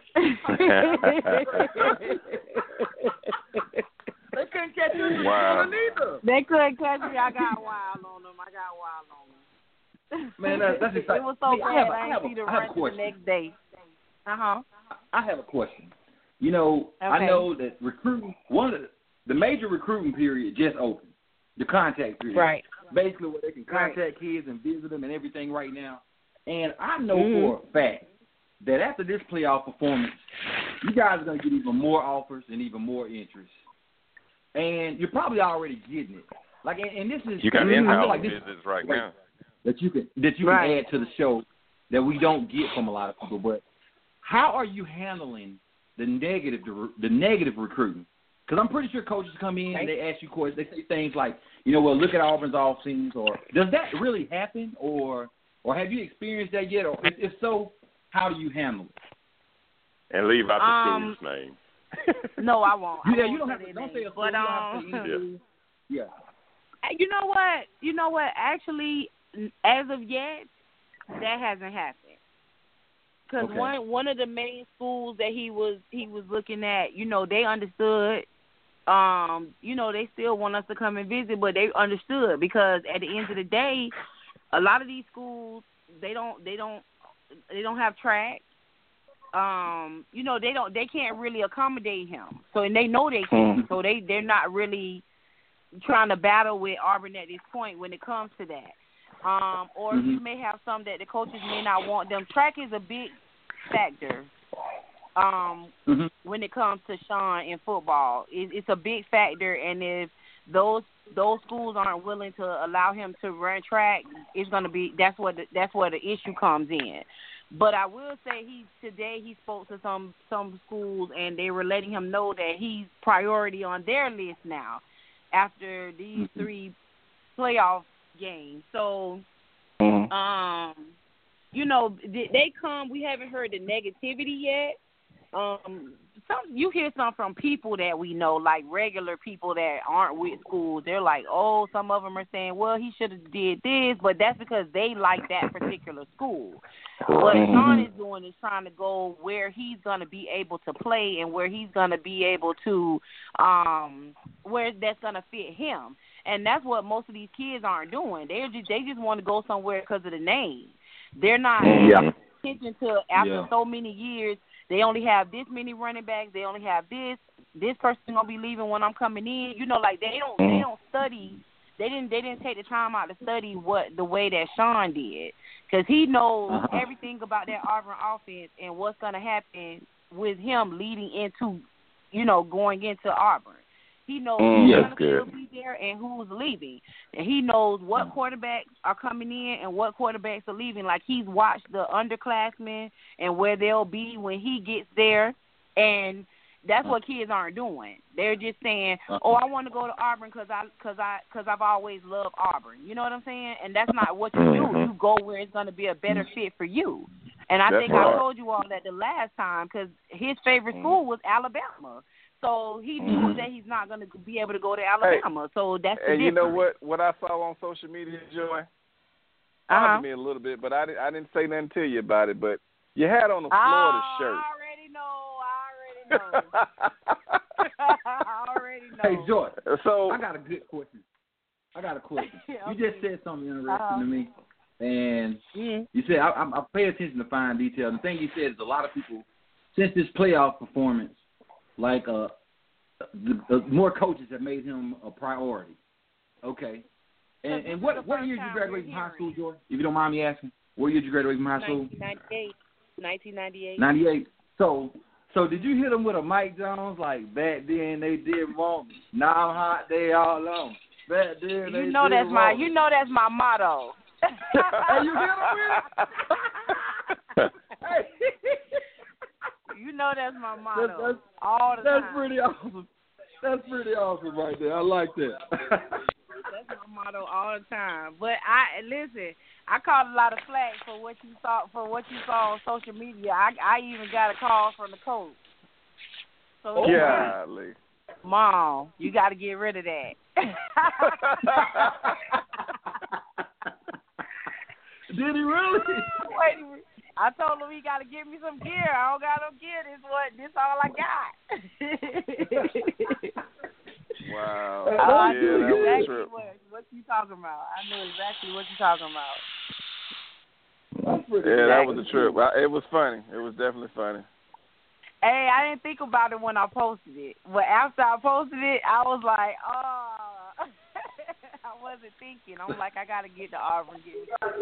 They couldn't catch you Wow. either. They couldn't catch me. I got wild on them. I got wild on them. Man, that, that's exciting. It was so Hey, bad. I have a- I I didn't have a- see the I have a run the question. next day. Uh huh. I have a question. You know, I Okay. know that recruiting one of the, the major recruiting period just opened, the contact period. Right. Basically, where they can Right. contact kids and visit them and everything right now. And I know Mhm. for a fact that after this playoff performance, you guys are going to get even more offers and even more interest. And you're probably already getting it. Like, and, and this is You got I feel in-house like this- visits right right. now. that you can that you Right. can add to the show that we don't get from a lot of people. But how are you handling the negative the negative recruiting? Because I'm pretty sure coaches come in and they ask you questions. They say things like, you know, well, look at Auburn's offense, or does that really happen, or or have you experienced that yet? Or if, if so, how do you handle it? And leave out the Um, school's name. No, I won't. I Yeah, won't you don't say have to. their Don't name. say a school. But You don't have to um, say anything. Yeah. you know what? You know what? Actually, as of yet, that hasn't happened. Because Okay. one one of the main schools that he was he was looking at, you know, they understood. Um, you know, they still want us to come and visit, but they understood because at the end of the day, a lot of these schools they don't they don't they don't have track. Um, you know, they don't they can't really accommodate him. So and they know they can't. So they they're not really trying to battle with Auburn at this point when it comes to that. Um, or Mhm. you may have some that the coaches may not want them. Track is a big factor. Um, Mhm. when it comes to Sean in football, it, it's a big factor. And if those those schools aren't willing to allow him to run track, it's going to be that's what the, that's where the issue comes in. But I will say he today he spoke to some some schools and they were letting him know that he's priority on their list now after these Mhm. three playoff games. So, Mhm. um, you know, they they come. We haven't heard the negativity yet. Um, some you hear some from people that we know, like regular people that aren't with schools. They're like, oh, some of them are saying, well, he should have did this, but that's because they like that particular school. What Sean is doing is trying to go where he's going to be able to play and where he's going to be able to, um, where that's going to fit him. And that's what most of these kids aren't doing. They just they just want to go somewhere because of the name. They're not Yeah. paying attention to after Yeah. so many years. They only have this many running backs. They only have this. This person gonna be leaving when I'm coming in. You know, like they don't they don't study they didn't they didn't take the time out to study what the way that Sean did, because he knows Uh-huh. everything about that Auburn offense and what's going to happen with him leading into, you know, going into Auburn. He knows Mm, who's that's going to good. be there and who's leaving. And he knows what quarterbacks are coming in and what quarterbacks are leaving. Like, he's watched the underclassmen and where they'll be when he gets there. And that's what kids aren't doing. They're just saying, oh, I want to go to Auburn because I, cause I, cause I've always loved Auburn. You know what I'm saying? And that's not what you do. Mhm. You go where it's going to be a better fit for you. And I That's think right. I told you all that the last time, because his favorite school was Alabama. So he knew Mhm. that he's not going to be able to go to Alabama. So that's the And you know difference. what? What I saw on social media, Joy, Uh-huh. bothered me a little bit, but I didn't, I didn't say nothing to you about it. But you had on a Florida oh, shirt. I already know. I already know. I already know. Hey, Joy, so I got a good question. I got a question. Okay. You just said something interesting Uh-huh. to me, and Mm. you said I, I, I pay attention to fine detail. The thing you said is a lot of people, since this playoff performance, like uh, the, the more coaches have made him a priority. Okay, and, This and is what the what first year did you time graduate we're from high school, hearing Joy? If you don't mind me asking, what year did you graduate from high school? nineteen ninety-eight. nineteen ninety-eight. ninety-eight. So, so did you hit them with a Mike Jones like back then they did want me, now I'm hot, they all on. Back then they You know did that's my. want me. You know that's my motto. Hey, you hit him with it? Hey. You know that's my motto. That's- that's- all the That's time. pretty awesome. That's pretty awesome right there. I like that. That's my motto all the time. But I listen. I caught a lot of flack for what you saw for what you saw on social media. I I even got a call from the coach. So he said, Golly. Mom, you got to get rid of that. Did he really? Wait, I told him he got to give me some gear. I don't got no gear. This what this all I got. Wow. Oh, That's I yeah, knew that was a exactly trip. what, what you talking about. I knew exactly what you talking about. That's pretty Yeah, that was cool. a trip. I, it was funny. It was definitely funny. Hey, I didn't think about it when I posted it, but after I posted it, I was like, oh, I wasn't thinking. I'm like, I gotta get to Auburn. Get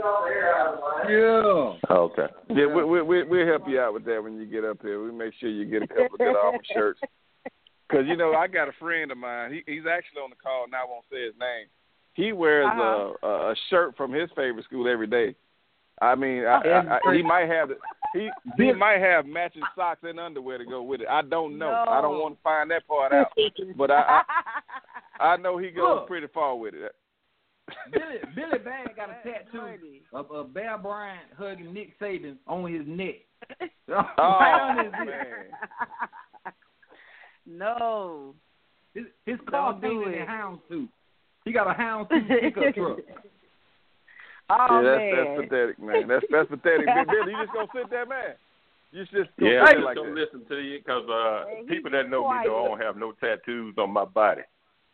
Yeah. Okay. Yeah, we we we we'll help you out with that when you get up here. We make sure you get a couple of good Auburn shirts. Because you know, I got a friend of mine. He he's actually on the call now. I won't say his name. He wears Uh-huh. a, a a shirt from his favorite school every day. I mean, I, I, I, he might have the, he he might have matching socks and underwear to go with it. I don't know. No. I don't want to find that part out. But I I, I know he goes Look. pretty far with it. Billy Billy Bag got a That's tattoo funny. of uh, Bear Bryant hugging Nick Saban on his neck. Oh Right on his neck. man. No. His, his car Don't do painted in it. houndstooth. He got a houndstooth pickup truck. Oh yeah, that's, man. that's pathetic, man. That's that's pathetic. Billy, you just gonna sit there, man. You just go Yeah, sit I there just like don't that. listen to you because uh, Hey, he people be that know me know I don't have no tattoos on my body.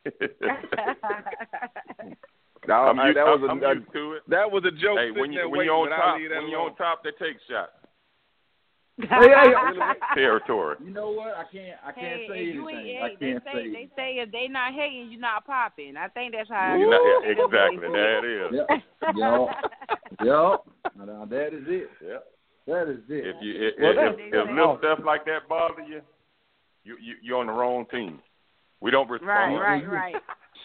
No, I'm, I- used, that was I'm, a, I'm a used to it. that was a joke. Hey, sitting when you there when waiting, you're on but I'll top, leave that when you're on alone. top, they take shots. Hey, hey, Territory. you know what? I can't. I can't Hey, say and you anything. ain't, I hey, they can't say say. they say if they not hating, you're not popping. I think that's how. You're not- yeah, that's what they exactly. say. There it is. Yep. Yep. Yep. Now, that is it. Yep. That is it. If you if, Well, if, that's- if, if little stuff like that bother you, you, you you're on the wrong team. We don't respond. Right, right, right.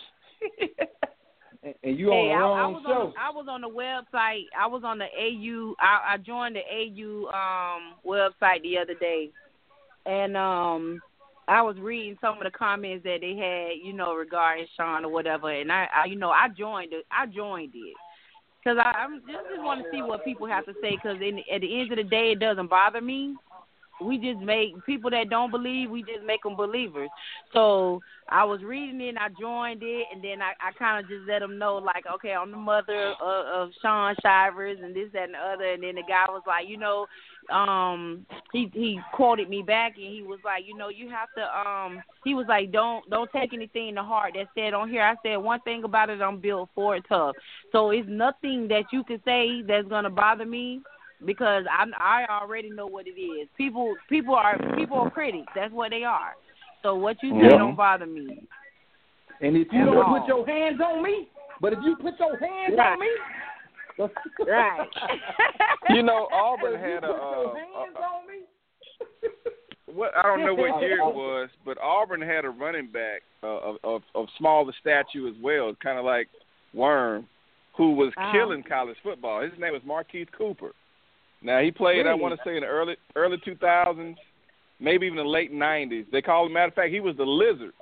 And, and you Hey, on the I, I wrong was show. on I was on the website. I was on the A U. I, I joined the A U um website the other day, and um I was reading some of the comments that they had, you know, regarding Sean or whatever, and I, I you know, I joined it. I joined it because I I'm just, just want to see what people have to say. Because at the end of the day, it doesn't bother me. We just make people that don't believe, we just make them believers. So I was reading it, and I joined it, and then I, I kind of just let them know, like, okay, I'm the mother of, of Sean Shivers and this, that, and the other. And then the guy was like, you know, um, he he quoted me back, and he was like, you know, you have to, um, he was like, don't don't take anything to heart that said on here. I said, one thing about it, I'm built for it tough. So it's nothing that you can say that's going to bother me. Because I I already know what it is. People people are people are critics. That's what they are. So what you say Yeah. don't bother me. And if you At don't all. put your hands on me, But if you put your hands Right. on me, Right. You know, Auburn had a. You put your Uh, hands a, on me. what I don't know what year it was, but Auburn had a running back uh, of, of of smaller stature as well, kind of like Worm, who was Uh-huh. killing college football. His name was Marquise Cooper. Now he played, I Really? want to say, in the early early two thousands, maybe even the late nineties. They called him. Matter of fact, he was the Lizard.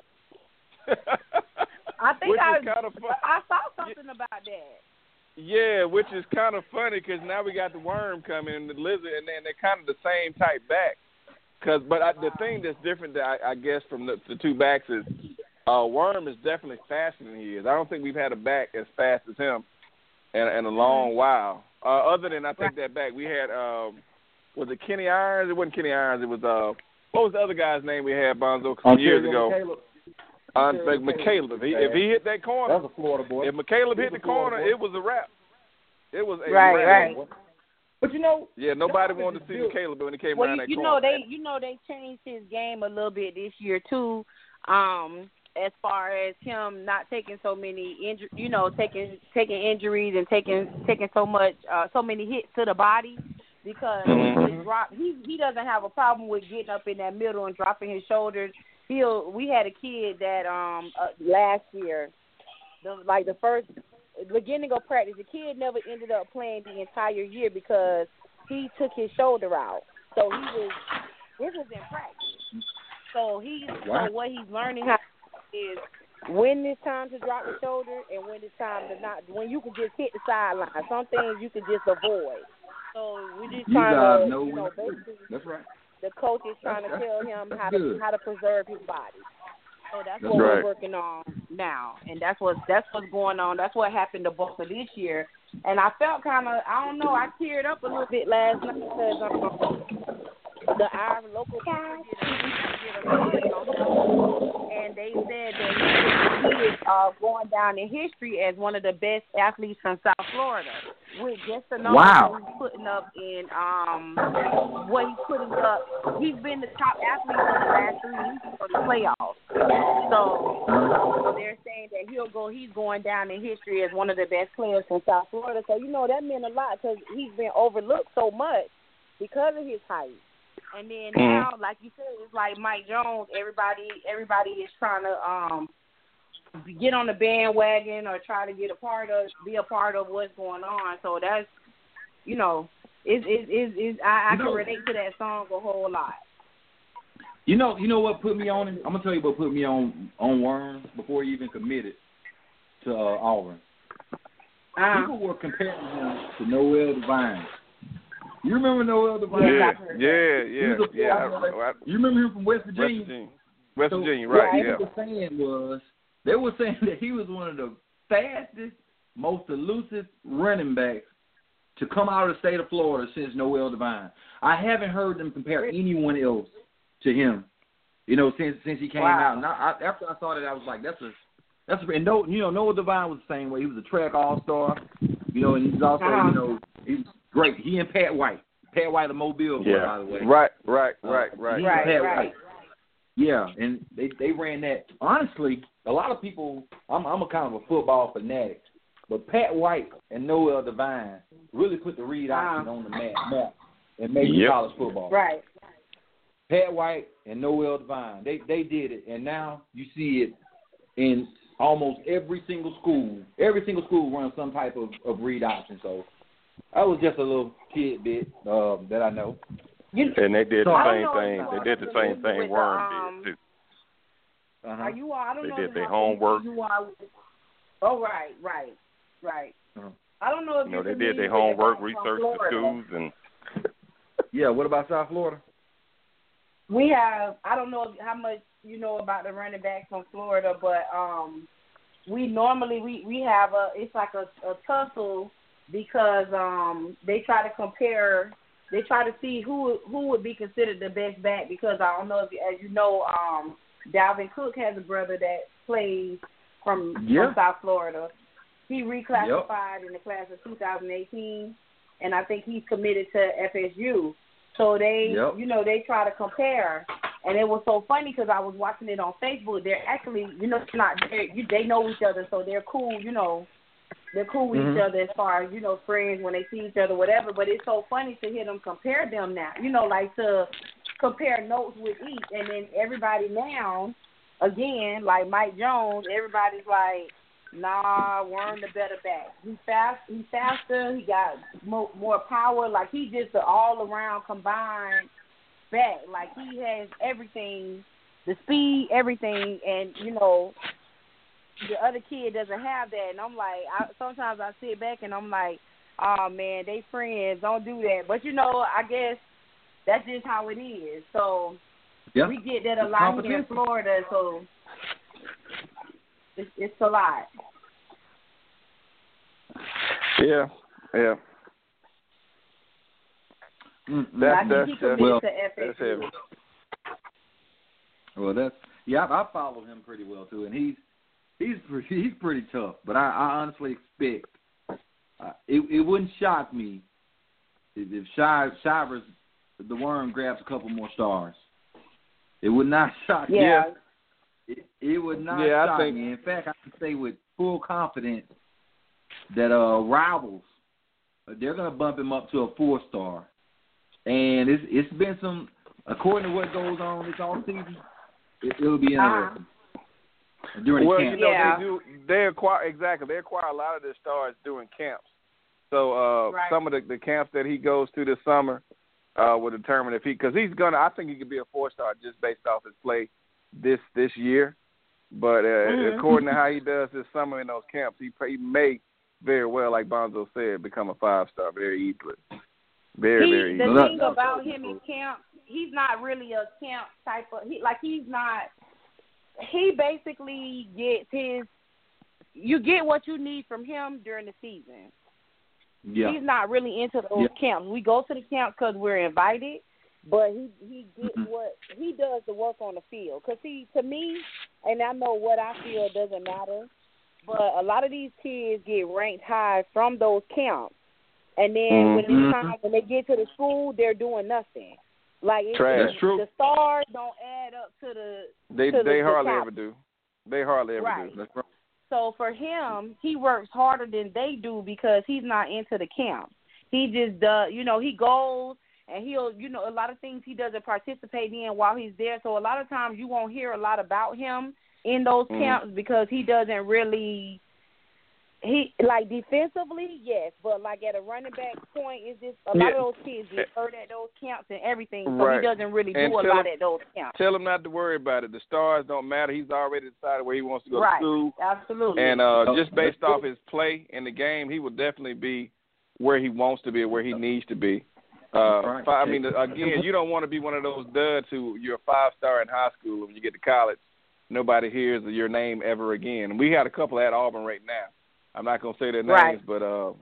I think Which I, is kind of fun. I saw something about that. Yeah, which is kind of funny because now we got the Worm coming and the Lizard, and then they're kind of the same type back. Cause, but I, the thing that's different, that I, I guess, from the, the two backs is uh, Worm is definitely faster than he is. I don't think we've had a back as fast as him in, in a long while. Uh, other than I think that back we had, um, was it Kenny Irons? It wasn't Kenny Irons. It was uh, what was the other guy's name we had, Bonzo, some years ago? Caleb. Uh, like McCaleb. If he, if he hit that corner, That was a Florida boy. if McCaleb He hit was the a Florida corner, boy. it was a wrap. It was a Right, wrap. right. But you know, Yeah, nobody That wanted to see offense is McCaleb when he came Well, around you, that you corner. know they, you know they changed his game a little bit this year too. Um, as far as him not taking so many injuries, you know, taking taking injuries and taking taking so much, uh, so many hits to the body, because Mhm. he drop he he doesn't have a problem with getting up in that middle and dropping his shoulders. He'll, we had a kid that um uh, last year, the, like the first beginning of practice, the kid never ended up playing the entire year because he took his shoulder out. So he was, this was in practice. So he, Wow. so what he's learning how is when it's time to drop the shoulder and when it's time to not, when you can just hit the sideline. Some things you can just avoid. So we're just you trying guys to, know you know, when. basically That's right. the coach is trying That's- to tell that's- him that's how to good. how to preserve his body. So that's, That's what right. we're working on now, and that's what that's what's going on. That's what happened to Boca this year, and I felt kind of, I don't know, I teared up a little bit last night because um, the our local paper did a, did a story on him, and they said that he is uh, going down in history as one of the best athletes from South Florida. With just the numbers Wow. that he's putting up in um what he's putting up, he's been the top athlete for the last three weeks for the playoffs. So Uh-huh. they're saying that he'll go. He's going down in history as one of the best players from South Florida. So you know that meant a lot because he's been overlooked so much because of his height. And then now, like you said, it's like Mike Jones. Everybody, everybody is trying to um get on the bandwagon or try to get a part of, be a part of what's going on. So that's, you know, is is is is I, I You can know- relate to that song a whole lot. You know, you know what put me on him? I'm gonna tell you what put me on on Worm before he even committed to uh, Auburn. Uh, People were comparing him to Noel Devine. You remember Noel Devine? Yeah, I've heard yeah, He yeah, was a yeah. Florida- I, I, You remember him from West West Virginia? Virginia, West So Virginia, what right? people Yeah. were saying was they were saying that he was one of the fastest, most elusive running backs to come out of the state of Florida since Noel Devine. I haven't heard them compare anyone else to him. You know, since since he came Wow. out. And I, I, after I saw that, I was like, that's a that's a, and no, you know, Noel Devine was the same way. He was a track all star. You know, and he's also, Uh-huh. you know, he was great. He and Pat White, Pat White, the Mobile boy, Yeah. by the way. Right, right, Uh, right, right. he and Right, Pat right. White. Yeah, and they they ran that. Honestly, a lot of people. I'm I'm a kind of a football fanatic, but Pat White and Noel Devine really put the read option Uh-huh. on the map, map and made Yep. college football. Right. Pat White and Noel Devine, they they did it, and now you see it in almost every single school. Every single school runs some type of, of read option. So that was just a little tidbit um, that I know. You, And they did So- the I don't same know thing. if They you did the are same thing with the, Worm um, did too. Uh-huh. Are you all? I don't They know did if their how homework. You are. Oh, right, right, right. Uh-huh. I don't know if You know, you're they did their familiar with the homework, guy from researched the Florida. schools, and Yeah. What about South Florida? We have, I don't know how much you know about the running back from Florida, but um, we normally, we, we have a, it's like a, a tussle because um, they try to compare, they try to see who who would be considered the best back because I don't know if, as you know, um, Dalvin Cook has a brother that plays from, Yeah. from South Florida. He reclassified in the class of two thousand eighteen, and I think he's committed to F S U. So they, Yep. you know, they try to compare, and it was so funny because I was watching it on Facebook. They're actually, you know, it's not they, you, they know each other, so they're cool, you know, they're cool with Mhm. each other as far as, you know, friends when they see each other, whatever. But it's so funny to hear them compare them now. You know, like to compare notes with each, and then everybody now, again, like Mike Jones, everybody's like, nah, Worm the better back. He fast, he's faster. He got more, more power. Like he's just an all around combined back. Like he has everything, the speed, everything, and you know, the other kid doesn't have that. And I'm like, I, sometimes I sit back and I'm like, oh man, they friends, don't do that. But you know, I guess that's just how it is. So Yep. we get that a lot here in Florida. So. It's, it's a lot. Yeah, yeah. Mm-mm. That's, I think that's, he that's, committed well, to F S U. that's Well, that's yeah. I, I follow him pretty well too, and he's he's pretty, he's pretty tough. But I, I honestly expect uh, it. It wouldn't shock me if, if Shiv, Shivers, the Worm, grabs a couple more stars. It would not shock me. Yeah. It, it would not Yeah, I shock think- me. In fact, I can say with full confidence that uh, Rivals, uh, they're going to bump him up to a four star. And it's it's been some, according to what goes on this off season, it, it'll be interesting uh, during well, the camp. you know, Yeah. they do. They acquire exactly. They acquire a lot of their stars during camps. So uh, Right. some of the, the camps that he goes to this summer uh, will determine if he, because he's gonna. I think he could be a four star just based off his play this this year. But uh, Mhm. according to how he does this summer in those camps, he he may very well, like Bonzo said, become a five star very easily. Very He, very the easily. thing about him in camp, he's not really a camp type of. He like he's not. He basically gets his. You get what you need from him during the season. Yeah. He's not really into those Yeah. camps. We go to the camps because we're invited, but he he gets Mhm. what he does the work on the field. Because he, to me, and I know what I feel doesn't matter, but a lot of these kids get ranked high from those camps, and then when Mhm. it's time when they get to the school, they're doing nothing. Like it's, Trash. That's true. the stars don't add up to the They to the, they the hardly top. ever do. They hardly ever Right. do. That's right. So for him, he works harder than they do because he's not into the camp. He just does, you know, he goes and he'll, you know, a lot of things he doesn't participate in while he's there. So a lot of times you won't hear a lot about him in those Mhm. camps because he doesn't really, he like defensively, yes, but like at a running back point, it's just a lot Yeah. of those kids get hurt at those camps and everything. So Right. he doesn't really And do a tell lot him- at those camps. Tell him not to worry about it. The stars don't matter. He's already decided where he wants to go Right. to school. Absolutely. And uh, Oh, just based that's off his play in the game, he will definitely be where he wants to be, where he needs to be. Uh, Right. fi- I mean, again, you don't want to be one of those duds who you're a five star in high school, and when you get to college, nobody hears your name ever again. We had a couple at Auburn right now. I'm not gonna say their names, Right. but uh,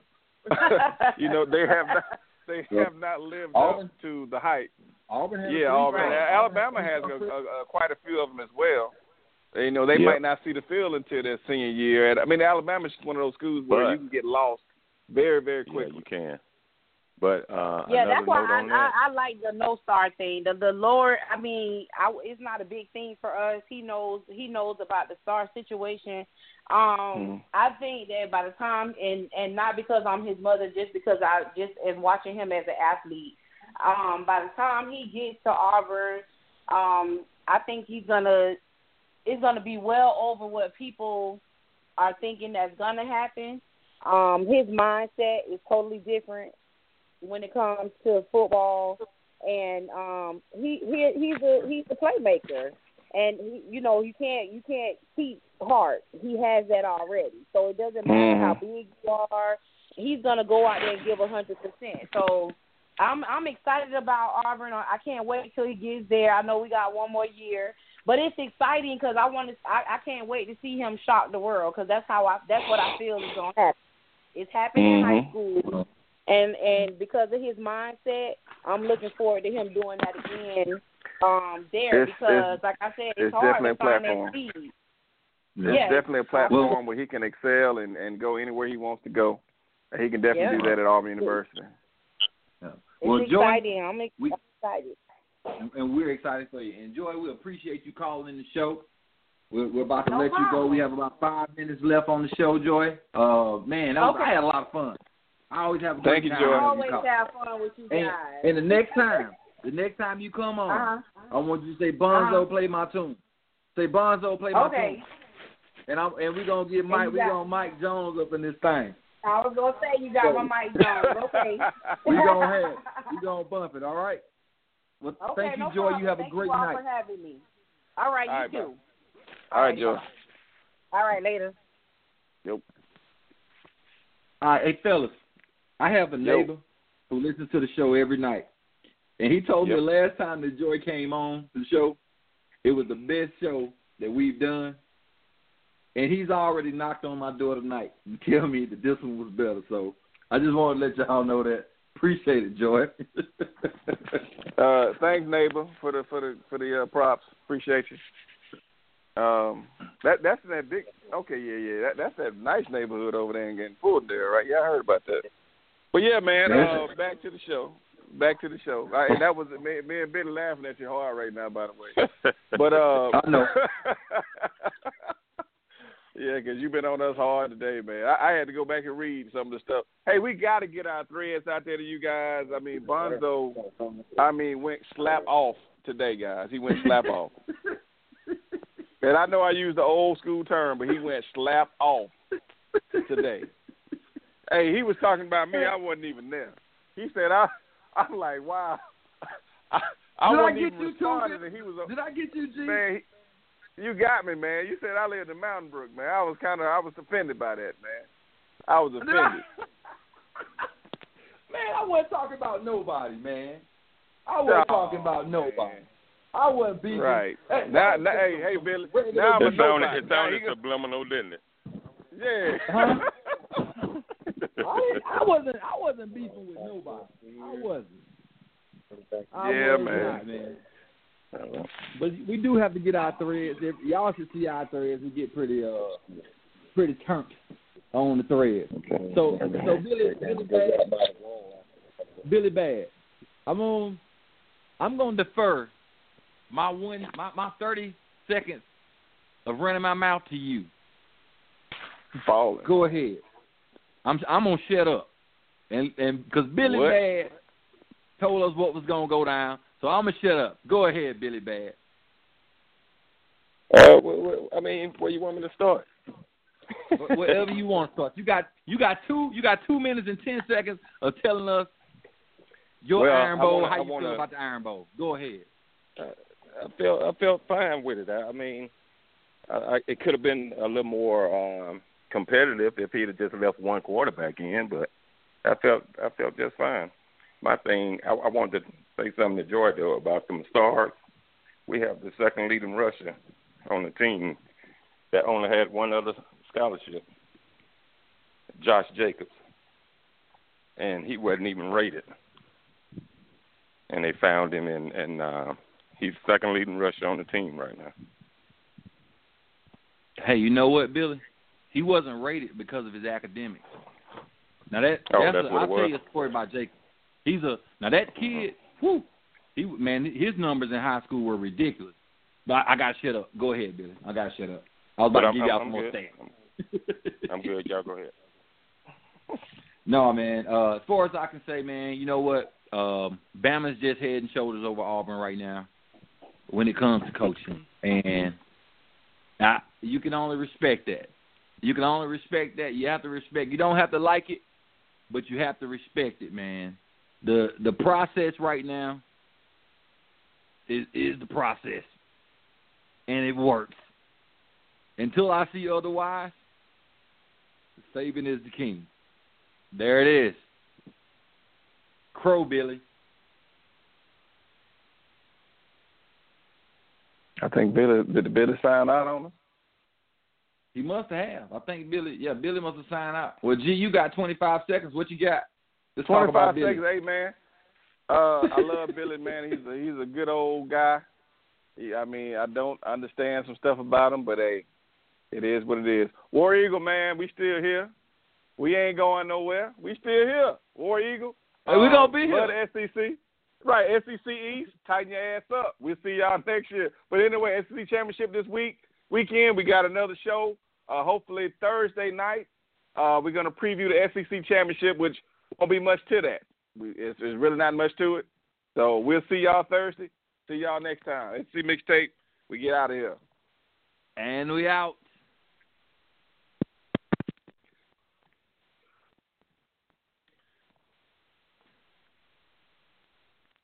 you know they have not, they have not lived Auburn? up to the hype. Auburn has Yeah, a Auburn. three-star. Alabama has Auburn a, a, a, quite a few of them as well. You know, they Yep. might not see the field until their senior year. And I mean, Alabama's one of those schools where But- you can get lost very, very Yeah, quickly. you can. But uh, Yeah, another that's why note I, on that. I I like the no star thing. The the Lord, I mean, I, it's not a big thing for us. He knows he knows about the star situation. Um, Mhm. I think that by the time and and not because I'm his mother, just because I just am watching him as an athlete. Um, by the time he gets to Auburn, um, I think he's gonna it's gonna be well over what people are thinking that's gonna happen. Um, his mindset is totally different when it comes to football, and um, he he he's a he's a playmaker, and he, you know you can't you can't keep heart. He has that already, so it doesn't matter how big you are. He's gonna go out there and give a hundred percent. So I'm I'm excited about Auburn. I can't wait till he gets there. I know we got one more year, but it's exciting because I want to. I, I can't wait to see him shock the world because that's how I that's what I feel is gonna happen. It's happening in high school. And and because of his mindset, I'm looking forward to him doing that again um, there It's- because, it's- like I said, it's, it's hard definitely to a find platform. that speed. It's Yeah. definitely a platform Well- where he can excel and, and go anywhere he wants to go. And he can definitely Yeah. do that at Auburn University. Yeah. It's Well, Joy, exciting. I'm ex- we- excited. and we're excited for you. And Joy, we appreciate you calling in the show. We're, we're about to No let problem. you go. We have about five minutes left on the show, Joy. Uh, man, that was, Okay. I had a lot of fun. I always have a Thank great you, time. Joy. when I you always call. have fun with you And, guys. and the next time, the next time you come on, Uh-huh. I want you to say, Bonzo, Uh-huh. play my tune. Say, Bonzo, play my Okay. tune. And I'm and we're gonna get Mike. you We got- gonna Mike Jones up in this thing. I was gonna say you got my mic Jones. Okay. We gonna have. We gonna bump it. All right. Well, Okay, thank you, no Joy. problem. You have Thank a great you all night. for having me. All right, you All right, too. bro. All right, Joy. All right, later. Yep. All right, hey fellas, I have a Yo. neighbor who listens to the show every night, and he told Yep. me the last time that Joy came on the show, it was the best show that we've done, and he's already knocked on my door tonight and tell me that this one was better. So I just want to let y'all know that. Appreciate it, Joy. Uh, thanks, neighbor, for the for the for the uh, props. Appreciate you. Um, that that's that big. Okay, yeah, yeah. That that's that nice neighborhood over there in getting Fulton there, right? Yeah, I heard about that. But yeah, man. Uh, back to the show. Back to the show. All right, that was me, me and Billy laughing at you hard right now, by the way. But uh, I know. yeah, because you've been on us hard today, man. I, I had to go back and read some of the stuff. Hey, we got to get our threads out there to you guys. I mean, Bonzo, I mean, went slap off today, guys. He went slap off. And I know I used the old school term, but he went slap off today. Hey, he was talking about me. I wasn't even there. He said, I, I'm like, wow. I, I Did I wasn't get even you too, responding. man? And he was, Did I get you, G? man, he, you got me, man. You said I lived in Mountain Brook, man. I was kind of, I was offended by that, man. I was Did offended. I? Man, I wasn't talking about nobody, man. I wasn't Oh, talking about nobody. man. I wasn't beefing. Right. Hey, now, now- now, hey, hey, Billy. Now I'm a It sounded, nobody. it sounded Now he subliminal, didn't it? go- Yeah. Huh? I, didn't- I wasn't. I wasn't beefing with nobody. I wasn't. I Yeah, was man. not, man. But we do have to get our threads. If y'all should see our threads. We get pretty, uh, pretty turned on the threads. So, so Billy, Billy Bad, Billy Bad. I'm gonna, I'm gonna defer my one, my, my thirty seconds of running my mouth to you. Falling. Go ahead. I'm, I'm gonna shut up, and and because Billy What? Bad told us what was gonna go down, so I'm gonna shut up. Go ahead, Billy Bad. Uh, wh- wh- I mean, where you want me to start? Wh- Wherever you want to start. You got you got two you got two minutes and ten seconds of telling us your Well, Iron I Bowl. wanna- how I you wanna- feel about the Iron Bowl? Go ahead. I felt I felt fine with it. I, I mean, I, I, it could have been a little more um, competitive if he'd have just left one quarterback in, but I felt I felt just fine. My thing, I, I wanted to say something to Joy though about them stars. We have the second leading rusher on the team that only had one other scholarship, Josh Jacobs, and he wasn't even rated. And they found him, and and uh, he's second leading rusher on the team right now. Hey, you know what, Billy? He wasn't rated because of his academics. Now that Oh, that's, that's a, what it I'll tell was? you a story about Jacob. He's a now that kid. Whew, he man, his numbers in high school were ridiculous. But I, I got to shut up. Go ahead, Billy. I got to shut up. I was about But to I'm, give y'all I'm, some more I'm stats. good. I'm good. Y'all go ahead. No, man. Uh, as far as I can say, man, you know what? Um, Bama's just head and shoulders over Auburn right now when it comes to coaching. And I, you can only respect that. You can only respect that. You have to respect. You don't have to like it, but you have to respect it, man. The the process right now is is the process, and it works. Until I see otherwise, Saban is the king. There it is. Crow, Billy. I think Billy did Billy sign out on us? He must have. I think Billy, yeah, Billy must have signed out. Well, G, you got twenty-five seconds. What you got? Let's talk about twenty-five Billy. seconds, hey man. Uh, I love Billy, man. He's a he's a good old guy. He, I mean, I don't understand some stuff about him, but hey, it is what it is. War Eagle, man, we still here. We ain't going nowhere. We still here. War Eagle. Hey, we gonna be love here. the S E C. Right, S E C East. Tighten your ass up. We'll see y'all next year. But anyway, S E C championship this week. weekend, we got another show. Uh, hopefully Thursday night, uh, we're going to preview the S E C Championship, which won't be much to that. We, it's, it's really not much to it. So we'll see y'all Thursday. See y'all next time. S E C Mixtape. We get out of here. And we out.